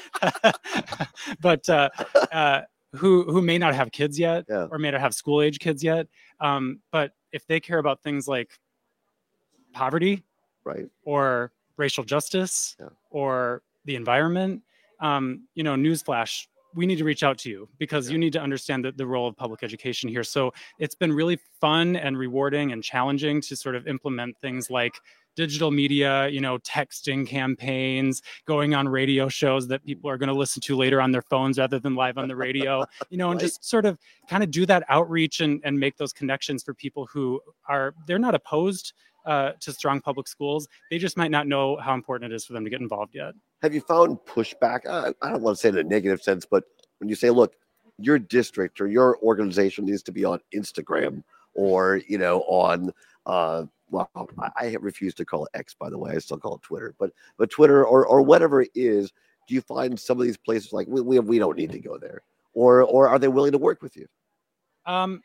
but uh, uh, who who may not have kids yet, Yeah. or may not have school age kids yet. Um, but if they care about things like poverty, Right. or racial justice, Yeah. or the environment, um, you know, newsflash, we need to reach out to you because you need to understand the, the role of public education here. So it's been really fun and rewarding and challenging to sort of implement things like digital media, you know, texting campaigns, going on radio shows that people are going to listen to later on their phones rather than live on the radio, you know, and Right. just sort of kind of do that outreach and, and make those connections for people who are, they're not opposed uh, to strong public schools. They just might not know how important it is for them to get involved yet. Have you found pushback? I, I don't want to say it in a negative sense, but when you say, look, your district or your organization needs to be on Instagram or, you know, on, uh, well, I, I refuse to call it X, by the way. I still call it Twitter, but but Twitter or, or whatever it is, do you find some of these places like, we, we, we don't need to go there? Or, or are they willing to work with you? Um,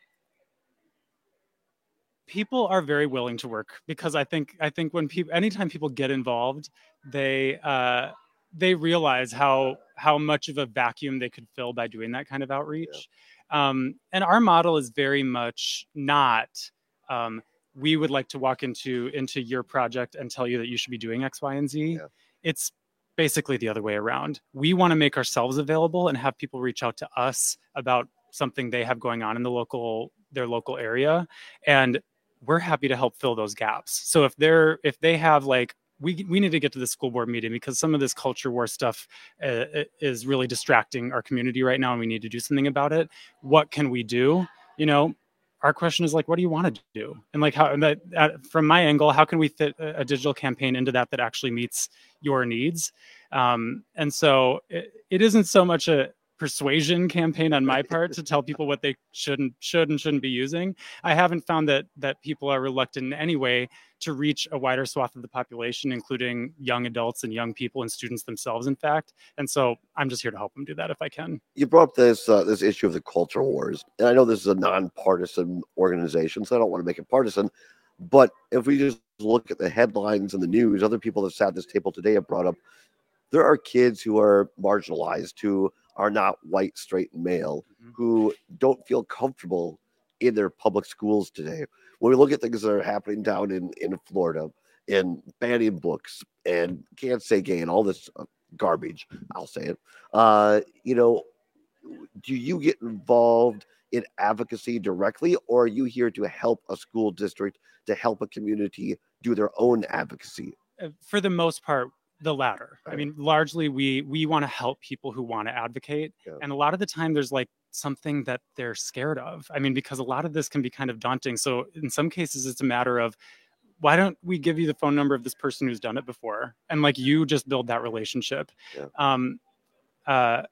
people are very willing to work because I think I think when people anytime people get involved, they uh, they realize how how much of a vacuum they could fill by doing that kind of outreach. Yeah. Um, and our model is very much not um, we would like to walk into into your project and tell you that you should be doing X, Y, and Z. Yeah. It's basically the other way around. We want to make ourselves available and have people reach out to us about something they have going on in the local their local area, and we're happy to help fill those gaps. So if they're if they have like we we need to get to the school board meeting because some of this culture war stuff uh, is really distracting our community right now, and we need to do something about it. What can we do? You know, our question is like, what do you want to do? And like how and that uh, from my angle, how can we fit a, a digital campaign into that that actually meets your needs? Um, and so it, it isn't so much a persuasion campaign on my part to tell people what they shouldn't should and shouldn't be using. I haven't found that that people are reluctant in any way to reach a wider swath of the population, including young adults and young people and students themselves, in fact. And so I'm just here to help them do that if I can. You brought up this uh, this issue of the culture wars, and I know this is a nonpartisan organization, so I don't want to make it partisan. But if we just look at the headlines and the news, other people that sat at this table today have brought up there are kids who are marginalized, who are not white, straight, and male, mm-hmm. who don't feel comfortable in their public schools today. When we look at things that are happening down in, in Florida, in banning books and can't say gay and all this garbage, I'll say it, uh, you know, do you get involved in advocacy directly, or are you here to help a school district, to help a community do their own advocacy? For the most part, the latter. I mean, largely we we want to help people who want to advocate. Yeah. And a lot of the time there's like something that they're scared of. I mean, because a lot of this can be kind of daunting. So in some cases it's a matter of, why don't we give you the phone number of this person who's done it before? And like you just build that relationship. Yeah. Um, uh,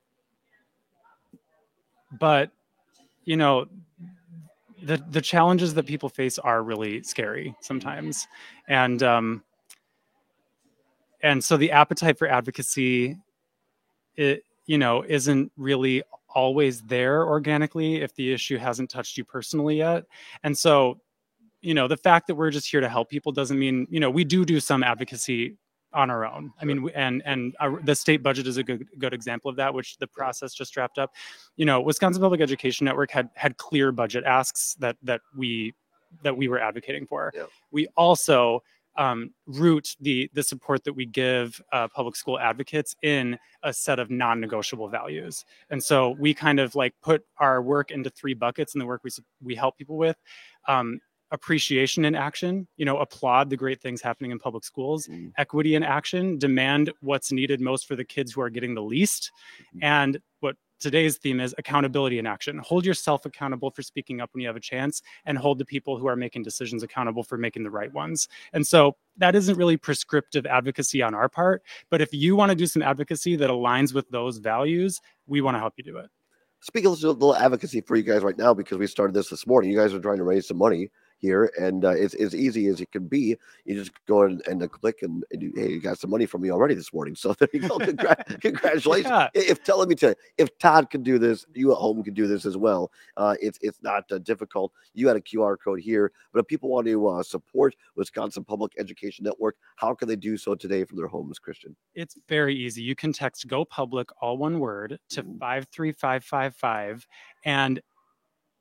but, you know, the the challenges that people face are really scary sometimes. And um And so the appetite for advocacy, it, you know, isn't really always there organically if the issue hasn't touched you personally yet. And so, you know, the fact that we're just here to help people doesn't mean, you know, we do do some advocacy on our own. I mean, and and our, the state budget is a good good example of that, which the process just wrapped up. You know, Wisconsin Public Education Network had had clear budget asks that that we that we were advocating for. Yeah. We also Um, root the the support that we give uh, public school advocates in a set of non-negotiable values. And so we kind of like put our work into three buckets in the work we we help people with. Um, appreciation in action, you know, applaud the great things happening in public schools. Mm. Equity in action, demand what's needed most for the kids who are getting the least. Mm. And what today's theme is accountability in action. Hold yourself accountable for speaking up when you have a chance, and hold the people who are making decisions accountable for making the right ones. And so that isn't really prescriptive advocacy on our part, but if you want to do some advocacy that aligns with those values, we want to help you do it. Speaking of a little advocacy for you guys right now, because we started this this morning, you guys are trying to raise some money here, and uh, it's as easy as it can be. You just go and, and uh, click, and, and you, hey, you got some money from me already this morning. So there you go. Congra- congratulations. Yeah. If tell me to, if Todd can do this, you at home can do this as well. Uh, it's it's not uh, difficult. You had a Q R code here, but if people want to uh, support Wisconsin Public Education Network, how can they do so today from their homes, Christian? It's very easy. You can text Go Public, all one word, to five three five five five, and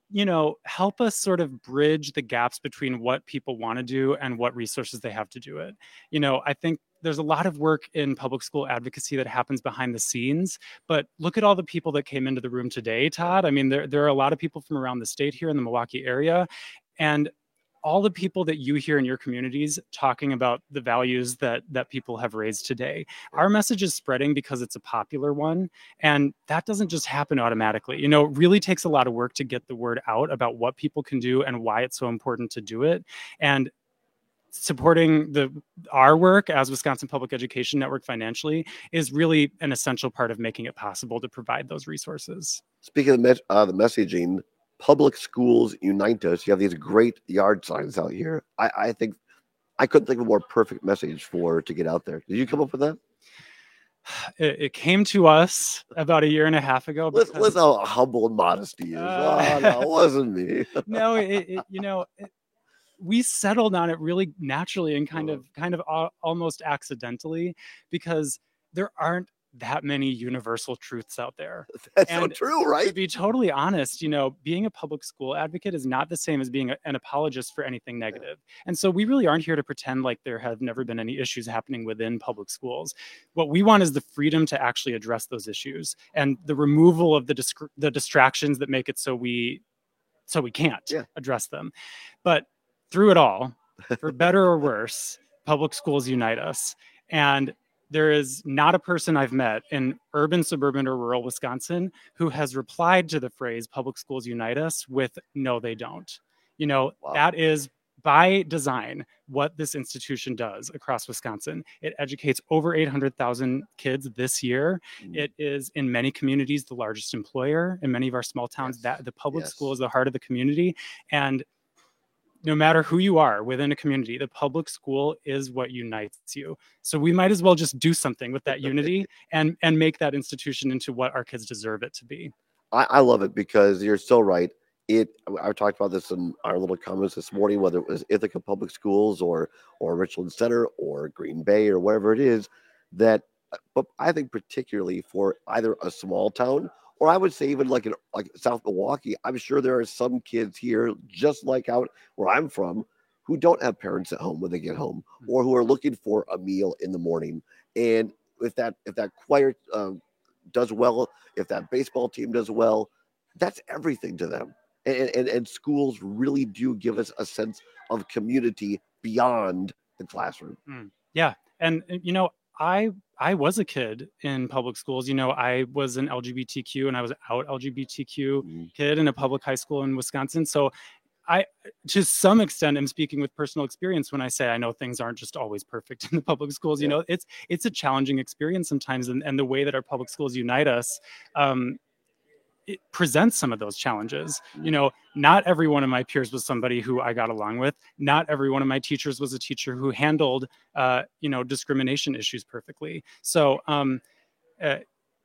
you know, help us sort of bridge the gaps between what people want to do and what resources they have to do it. You know, I think there's a lot of work in public school advocacy that happens behind the scenes, but look at all the people that came into the room today, Todd. I mean, there, there are a lot of people from around the state here in the Milwaukee area, and all the people that you hear in your communities talking about the values that that people have raised today. Our message is spreading because it's a popular one, and that doesn't just happen automatically. You know, it really takes a lot of work to get the word out about what people can do and why it's so important to do it. And supporting the our work as Wisconsin Public Education Network financially is really an essential part of making it possible to provide those resources. Speaking of the, uh, the messaging, Public Schools Unite Us. You have these great yard signs out here. I, I think I couldn't think of a more perfect message for to get out there. Did you come up with that? It, it came to us about a year and a half ago. Listen, listen how humble and modest he is. Uh, oh, no, it wasn't me. no, it, it, you know, it, we settled on it really naturally and kind of, kind of uh, almost accidentally, because there aren't that many universal truths out there. That's and so true, right? To be totally honest, you know, being a public school advocate is not the same as being a, an apologist for anything negative. And so we really aren't here to pretend like there have never been any issues happening within public schools. What we want is the freedom to actually address those issues and the removal of the disc- the distractions that make it so we so we can't yeah. address them. But through it all, for better or worse, public schools unite us. And there is not a person I've met in urban, suburban, or rural Wisconsin who has replied to the phrase public schools unite us with no, they don't. You know, wow. That is by design what this institution does across Wisconsin. It educates over eight hundred thousand kids this year. Mm. It is in many communities the largest employer. In many of our small towns, yes. that the public yes. school is the heart of the community. And no matter who you are within a community, the public school is what unites you. So we might as well just do something with that unity and, and make that institution into what our kids deserve it to be. I, I love it because you're so right. It. I talked about this in our little comments this morning, whether it was Ithaca Public Schools or or Richland Center or Green Bay or wherever it is, that, but I think particularly for either a small town or I would say even like in like South Milwaukee, I'm sure there are some kids here, just like out where I'm from, who don't have parents at home when they get home, or who are looking for a meal in the morning. And if that if that choir uh, does well, if that baseball team does well, that's everything to them. And, and and schools really do give us a sense of community beyond the classroom. Mm, yeah, and you know, I I was a kid in public schools. You know, I was an L G B T Q and I was an out L G B T Q mm-hmm. kid in a public high school in Wisconsin. So I, to some extent, am speaking with personal experience when I say I know things aren't just always perfect in the public schools. You yeah. know, it's it's a challenging experience sometimes, and, and the way that our public schools unite us, um, it presents some of those challenges. You know, not every one of my peers was somebody who I got along with. Not every one of my teachers was a teacher who handled, uh, you know, discrimination issues perfectly. So, um, uh,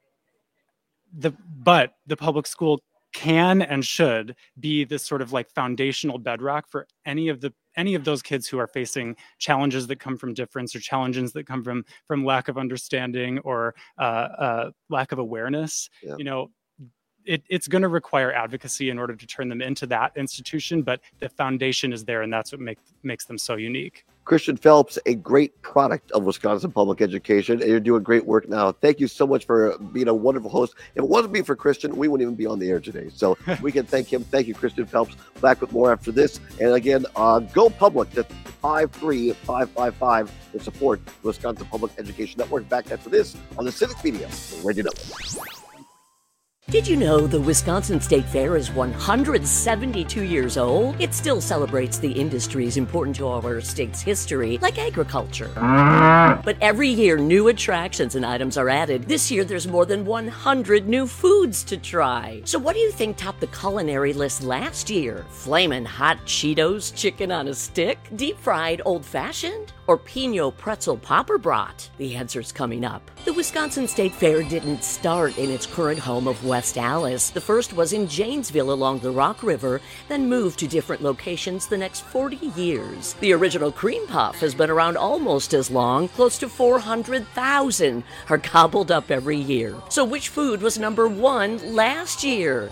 the but the public school can and should be this sort of like foundational bedrock for any of the any of those kids who are facing challenges that come from difference or challenges that come from from lack of understanding or uh, uh, lack of awareness. Yeah. You know. It, it's going to require advocacy in order to turn them into that institution, but the foundation is there, and that's what make, makes them so unique. Christian Phelps, a great product of Wisconsin Public Education, and you're doing great work now. Thank you so much for being a wonderful host. If it wasn't me for Christian, we wouldn't even be on the air today. So we can thank him. Thank you, Christian Phelps. Back with more after this. And again, uh, go public. That's five three five five five to support the Wisconsin Public Education Network. Back after this on the Civic Media Radio Network. Did you know the Wisconsin State Fair is one hundred seventy-two years old? It still celebrates the industries important to our state's history, like agriculture. But every year, new attractions and items are added. This year, there's more than one hundred new foods to try. So what do you think topped the culinary list last year? Flamin' hot Cheetos chicken on a stick? Deep-fried old-fashioned? Or Pinot pretzel popper brat? The answer's coming up. The Wisconsin State Fair didn't start in its current home of West Allis. The first was in Janesville along the Rock River, then moved to different locations the next forty years. The original cream puff has been around almost as long. Close to four hundred thousand are gobbled up every year. So which food was number one last year?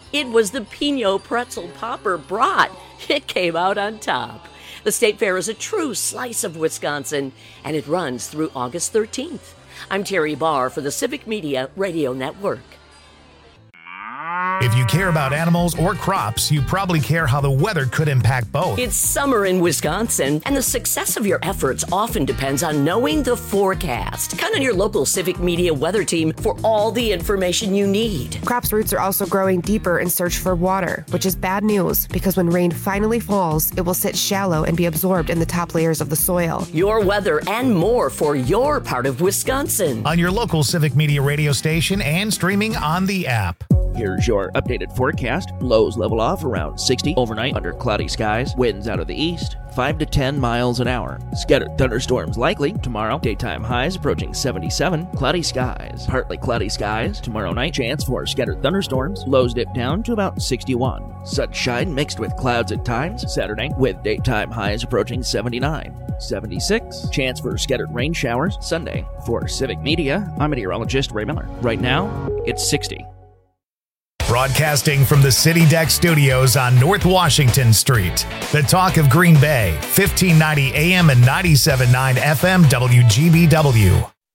It was the Pinot Pretzel Popper Brat. It came out on top. The State Fair is a true slice of Wisconsin, and it runs through August thirteenth. I'm Terry Barr for the Civic Media Radio Network. If you care about animals or crops, you probably care how the weather could impact both. It's summer in Wisconsin, and the success of your efforts often depends on knowing the forecast. Count on your local Civic Media weather team for all the information you need. Crops' roots are also growing deeper in search for water, which is bad news because when rain finally falls, it will sit shallow and be absorbed in the top layers of the soil. Your weather and more for your part of Wisconsin. On your local Civic Media radio station and streaming on the app. Here's your updated forecast. Lows level off around sixty overnight under cloudy skies. Winds out of the east, five to ten miles an hour. Scattered thunderstorms likely tomorrow. Daytime highs approaching seventy-seven. Cloudy skies. Partly cloudy skies tomorrow night. Chance for scattered thunderstorms. Lows dip down to about sixty-one. Sunshine mixed with clouds at times Saturday, with daytime highs approaching seventy-nine. seventy-six. Chance for scattered rain showers Sunday. For Civic Media, I'm meteorologist Ray Miller. Right now, it's sixty. Broadcasting from the City Deck Studios on North Washington Street. The talk of Green Bay, fifteen ninety A M and ninety-seven point nine F M W G B W.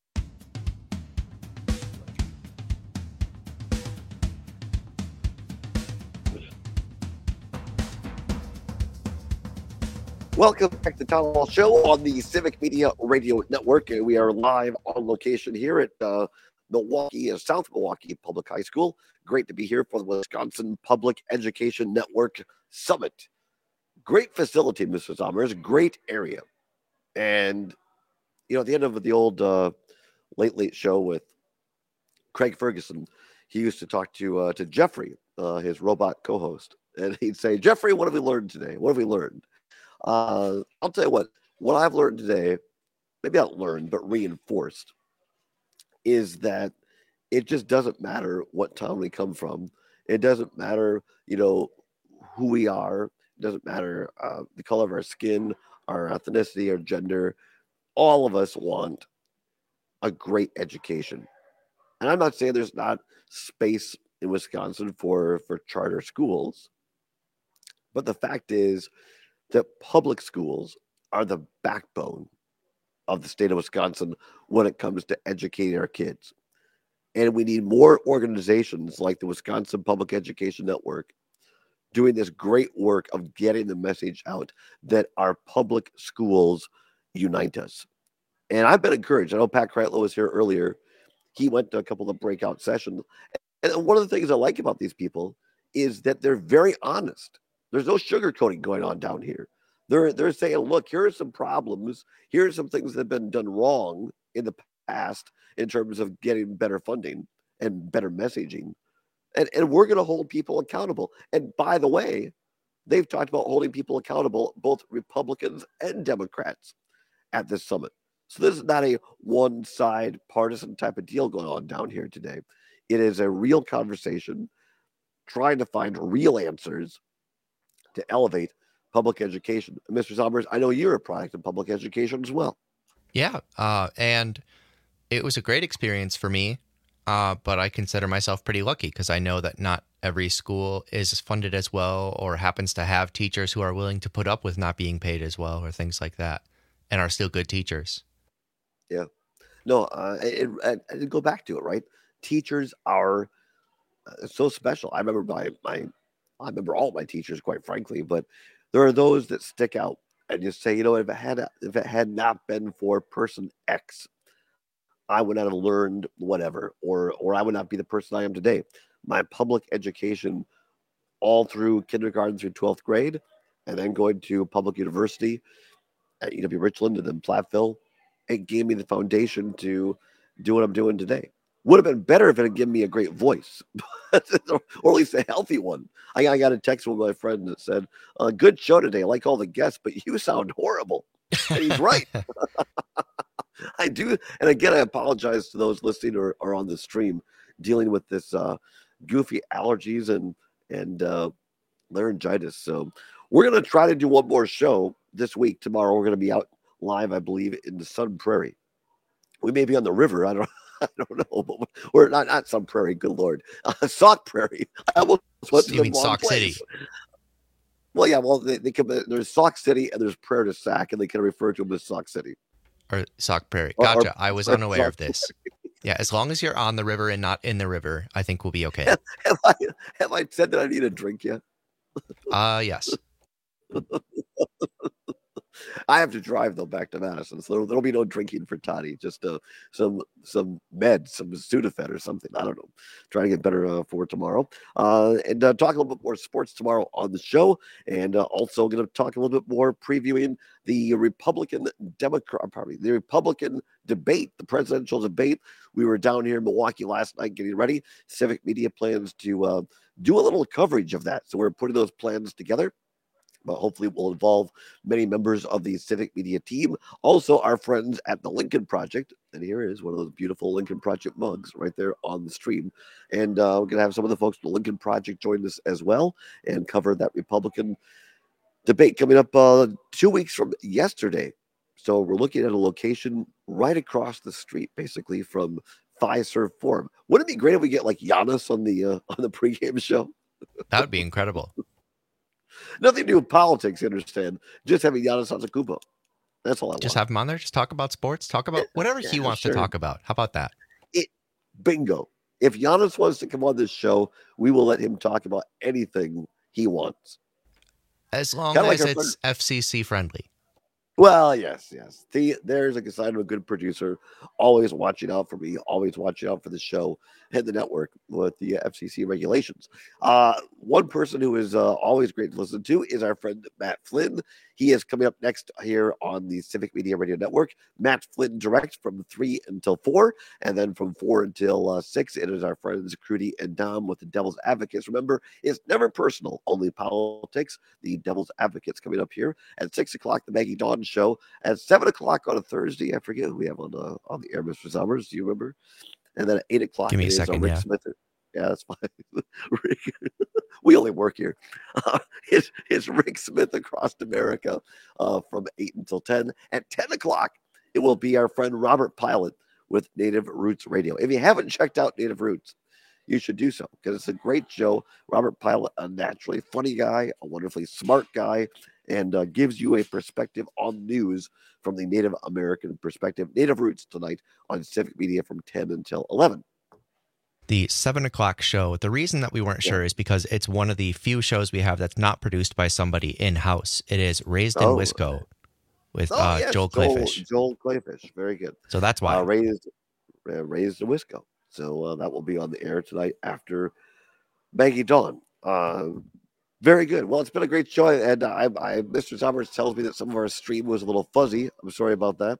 Welcome back to the Town Hall Show on the Civic Media Radio Network. We are live on location here at uh, Milwaukee, uh, South Milwaukee Public High School. Great to be here for the Wisconsin Public Education Network Summit. Great facility, Mister Sommers. Great area. And, you know, at the end of the old uh, Late Late Show with Craig Ferguson, he used to talk to uh, to Jeffrey, uh, his robot co-host. And he'd say, Jeffrey, what have we learned today? What have we learned? Uh, I'll tell you what, what I've learned today, maybe not learned, but reinforced, is that it just doesn't matter what town we come from. It doesn't matter, you know, who we are. It doesn't matter uh, the color of our skin, our ethnicity, our gender. All of us want a great education. And I'm not saying there's not space in Wisconsin for, for charter schools. But the fact is that public schools are the backbone of the state of Wisconsin when it comes to educating our kids. And we need more organizations like the Wisconsin Public Education Network doing this great work of getting the message out that our public schools unite us. And I've been encouraged. I know Pat Kreitlow was here earlier. He went to a couple of breakout sessions. And one of the things I like about these people is that they're very honest. There's no sugarcoating going on down here. They're, they're saying, look, here are some problems. Here are some things that have been done wrong in the past in terms of getting better funding and better messaging. And, and we're going to hold people accountable. And by the way, they've talked about holding people accountable, both Republicans and Democrats at this summit. So this is not a one-side partisan type of deal going on down here today. It is a real conversation trying to find real answers to elevate public education. Mister Sommers, I know you're a product of public education as well. Yeah, uh, and it was a great experience for me, uh, but I consider myself pretty lucky because I know that not every school is funded as well or happens to have teachers who are willing to put up with not being paid as well or things like that and are still good teachers. Yeah. No, uh, it, it, it, go back to it, right? Teachers are uh, so special. I remember my, my, I remember all my teachers, quite frankly, but there are those that stick out and just say, you know, if it had, if it had not been for person X, I would not have learned whatever, or, or I would not be the person I am today. My public education all through kindergarten through twelfth grade, and then going to public university at U W Richland and then Platteville, it gave me the foundation to do what I'm doing today. Would have been better if it had given me a great voice, or at least a healthy one. I, I got a text from my friend that said, uh, good show today. I like all the guests, but you sound horrible. And he's right. I do. And again, I apologize to those listening or, or on the stream dealing with this uh, goofy allergies and, and uh, laryngitis. So we're going to try to do one more show this week. Tomorrow, we're going to be out live, I believe, in the Sun Prairie. We may be on the river. I don't I don't know, but we're not, not Sun Prairie. Good Lord. Uh, Sauk Prairie. I almost went You mean Sauk City? Well, yeah. Well, they, they come. There's Sauk City and there's Prairie du Sac, and they kind of refer to them as Sauk City or Sauk Prairie. Or- Gotcha. or- I was or unaware Sauk of this. Yeah, as long as you're on the river and not in the river, I think we'll be okay. have, I, have I said that I need a drink yet? Uh yes. I have to drive though back to Madison, so there'll, there'll be no drinking for Toddy. Just uh, some some meds, some Sudafed or something. I don't know. Trying to get better uh, for tomorrow, uh, and uh, talk a little bit more sports tomorrow on the show, and uh, also going to talk a little bit more previewing the Republican Democrat, probably the Republican debate, the presidential debate. We were down here in Milwaukee last night getting ready. Civic Media plans to uh, do a little coverage of that, so we're putting those plans together. But hopefully it will involve many members of the Civic Media team. Also, our friends at the Lincoln Project. And here is one of those beautiful Lincoln Project mugs right there on the stream. And uh, we're going to have some of the folks from the Lincoln Project join us as well and cover that Republican debate coming up uh, two weeks from yesterday. So we're looking at a location right across the street, basically, from Fiserv Forum. Wouldn't it be great if we get like Giannis on the uh, on the pregame show? That would be incredible. Nothing to do with politics, you understand? Just having Giannis Antetokounmpo. That's all I want. Just have him on there. Just talk about sports. Talk about whatever Yeah, he wants sure. to talk about. How about that? It, bingo. If Giannis wants to come on this show, we will let him talk about anything he wants. As long Kinda as like our it's F C C friendly. Well, yes, yes. The, there's like a sign of a good producer, always watching out for me, always watching out for the show and the network with the F C C regulations. Uh, one person who is uh, always great to listen to is our friend Matt Flynn. He is coming up next here on the Civic Media Radio Network. Matt Flynn Direct from three until four, and then from four until uh, six, it is our friends Crudy and Dom with the Devil's Advocates. Remember, it's never personal, only politics. The Devil's Advocates coming up here at six o'clock, the Maggie Dawn Show. At seven o'clock on a Thursday, I forget who we have on uh, on the air, Mister Summers. Do you remember? And then at eight o'clock, Give me a it is, uh, second, Rick yeah. Smith. Yeah, that's fine. Rick, we only work here. Uh, it's, it's Rick Smith Across America uh, from eight until ten. At ten o'clock, it will be our friend Robert Pilot with Native Roots Radio. If you haven't checked out Native Roots, you should do so because it's a great show. Robert Pilot, a naturally funny guy, a wonderfully smart guy, and uh, gives you a perspective on news from the Native American perspective. Native Roots tonight on Civic Media from ten until eleven. The seven o'clock show, the reason that we weren't Yeah. sure is because it's one of the few shows we have that's not produced by somebody in-house. It is Raised in Oh. Wisco with Oh, uh, yes, Joel Clayfish. Joel Clayfish. Very good. So that's why. Uh, raised, uh, raised in Wisco. So uh, that will be on the air tonight after Maggie Dawn. Uh, very good. Well, it's been a great show. And I, I, Mister Summers tells me that some of our stream was a little fuzzy. I'm sorry about that.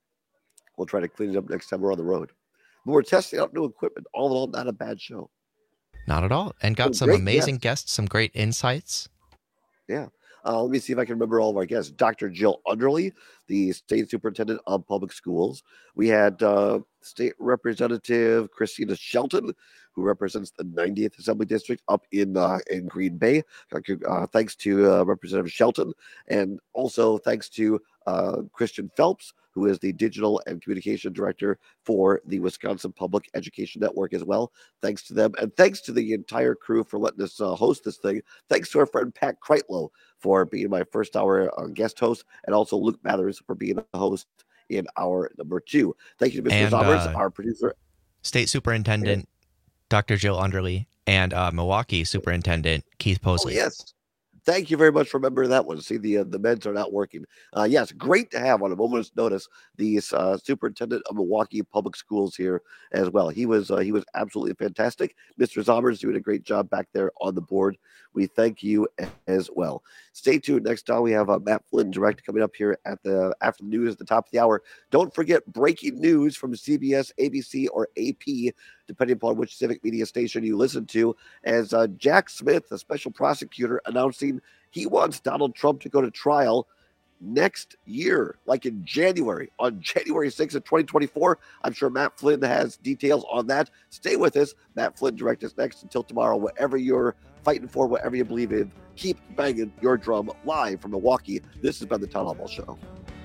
We'll try to clean it up next time we're on the road. But we're testing out new equipment. All in all, not a bad show. Not at all. And got Some some great amazing guests. guests, some great insights. Yeah. Uh, let me see if I can remember all of our guests. Doctor Jill Underley, the State Superintendent of Public Schools. We had uh, State Representative Christina Shelton, who represents the ninetieth Assembly District up in uh, in Green Bay. Uh, thanks to uh, Representative Shelton. And also thanks to uh, Christian Phelps, who is the Digital and Communication Director for the Wisconsin Public Education Network as well. Thanks to them. And thanks to the entire crew for letting us uh, host this thing. Thanks to our friend Pat Kreitlow for being my first hour uh, guest host, and also Luke Mathers for being the host in hour number two. Thank you to Mister And, Sommers, uh, our producer. State Superintendent Doctor Jill Underley and uh, Milwaukee Superintendent Keith Oh, Posley. yes. Thank you very much for remembering that one. See, the uh, the meds are not working. Uh, yes, great to have on a moment's notice the uh, superintendent of Milwaukee Public Schools here as well. He was uh, he was absolutely fantastic. Mister Zommers doing a great job back there on the board. We thank you as well. Stay tuned. Next time we have uh, Matt Flynn Direct coming up here at the after the news at the top of the hour. Don't forget breaking news from C B S, A B C, or A P, depending upon which civic media station you listen to, as uh, Jack Smith, a special prosecutor, announcing he wants Donald Trump to go to trial next year, like in January, on January sixth of twenty twenty-four. I'm sure Matt Flynn has details on that. Stay with us. Matt Flynn Direct is next until tomorrow. Whatever you're fighting for, whatever you believe in, keep banging your drum. Live from Milwaukee, this has been the Town Hall Show.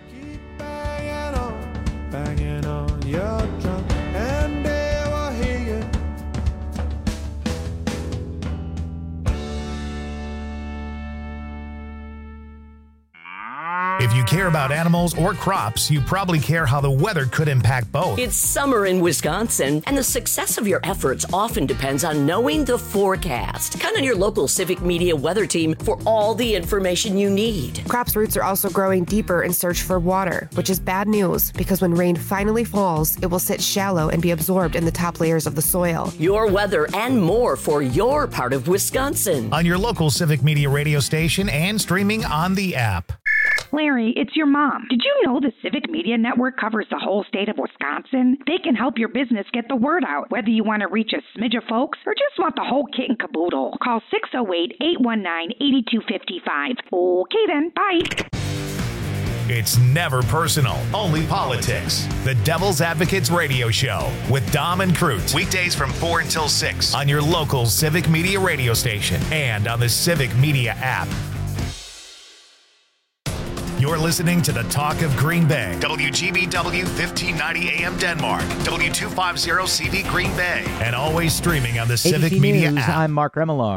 Banging on, banging on your drum, and they will hear you. care about animals or crops, you probably care how the weather could impact both. It's summer in Wisconsin, and the success of your efforts often depends on knowing the forecast. Count on your local Civic Media weather team for all the information you need. Crops' roots are also growing deeper in search for water, which is bad news because when rain finally falls, it will sit shallow and be absorbed in the top layers of the soil. Your weather and more for your part of Wisconsin. On your local Civic Media radio station and streaming on the app. Larry, it's your mom. Did you know the Civic Media Network covers the whole state of Wisconsin? They can help your business get the word out, whether you want to reach a smidge of folks or just want the whole kit and caboodle. Call six oh eight, eight one nine, eight two five five. Okay then, bye. It's never personal, only politics. The Devil's Advocates Radio Show with Dom and Cruz. Weekdays from four until six on your local Civic Media radio station and on the Civic Media app. You're listening to the Talk of Green Bay. W G B W fifteen ninety A M Denmark. W two fifty C V Green Bay. And always streaming on the Civic Media News, app. I'm Mark Remillard.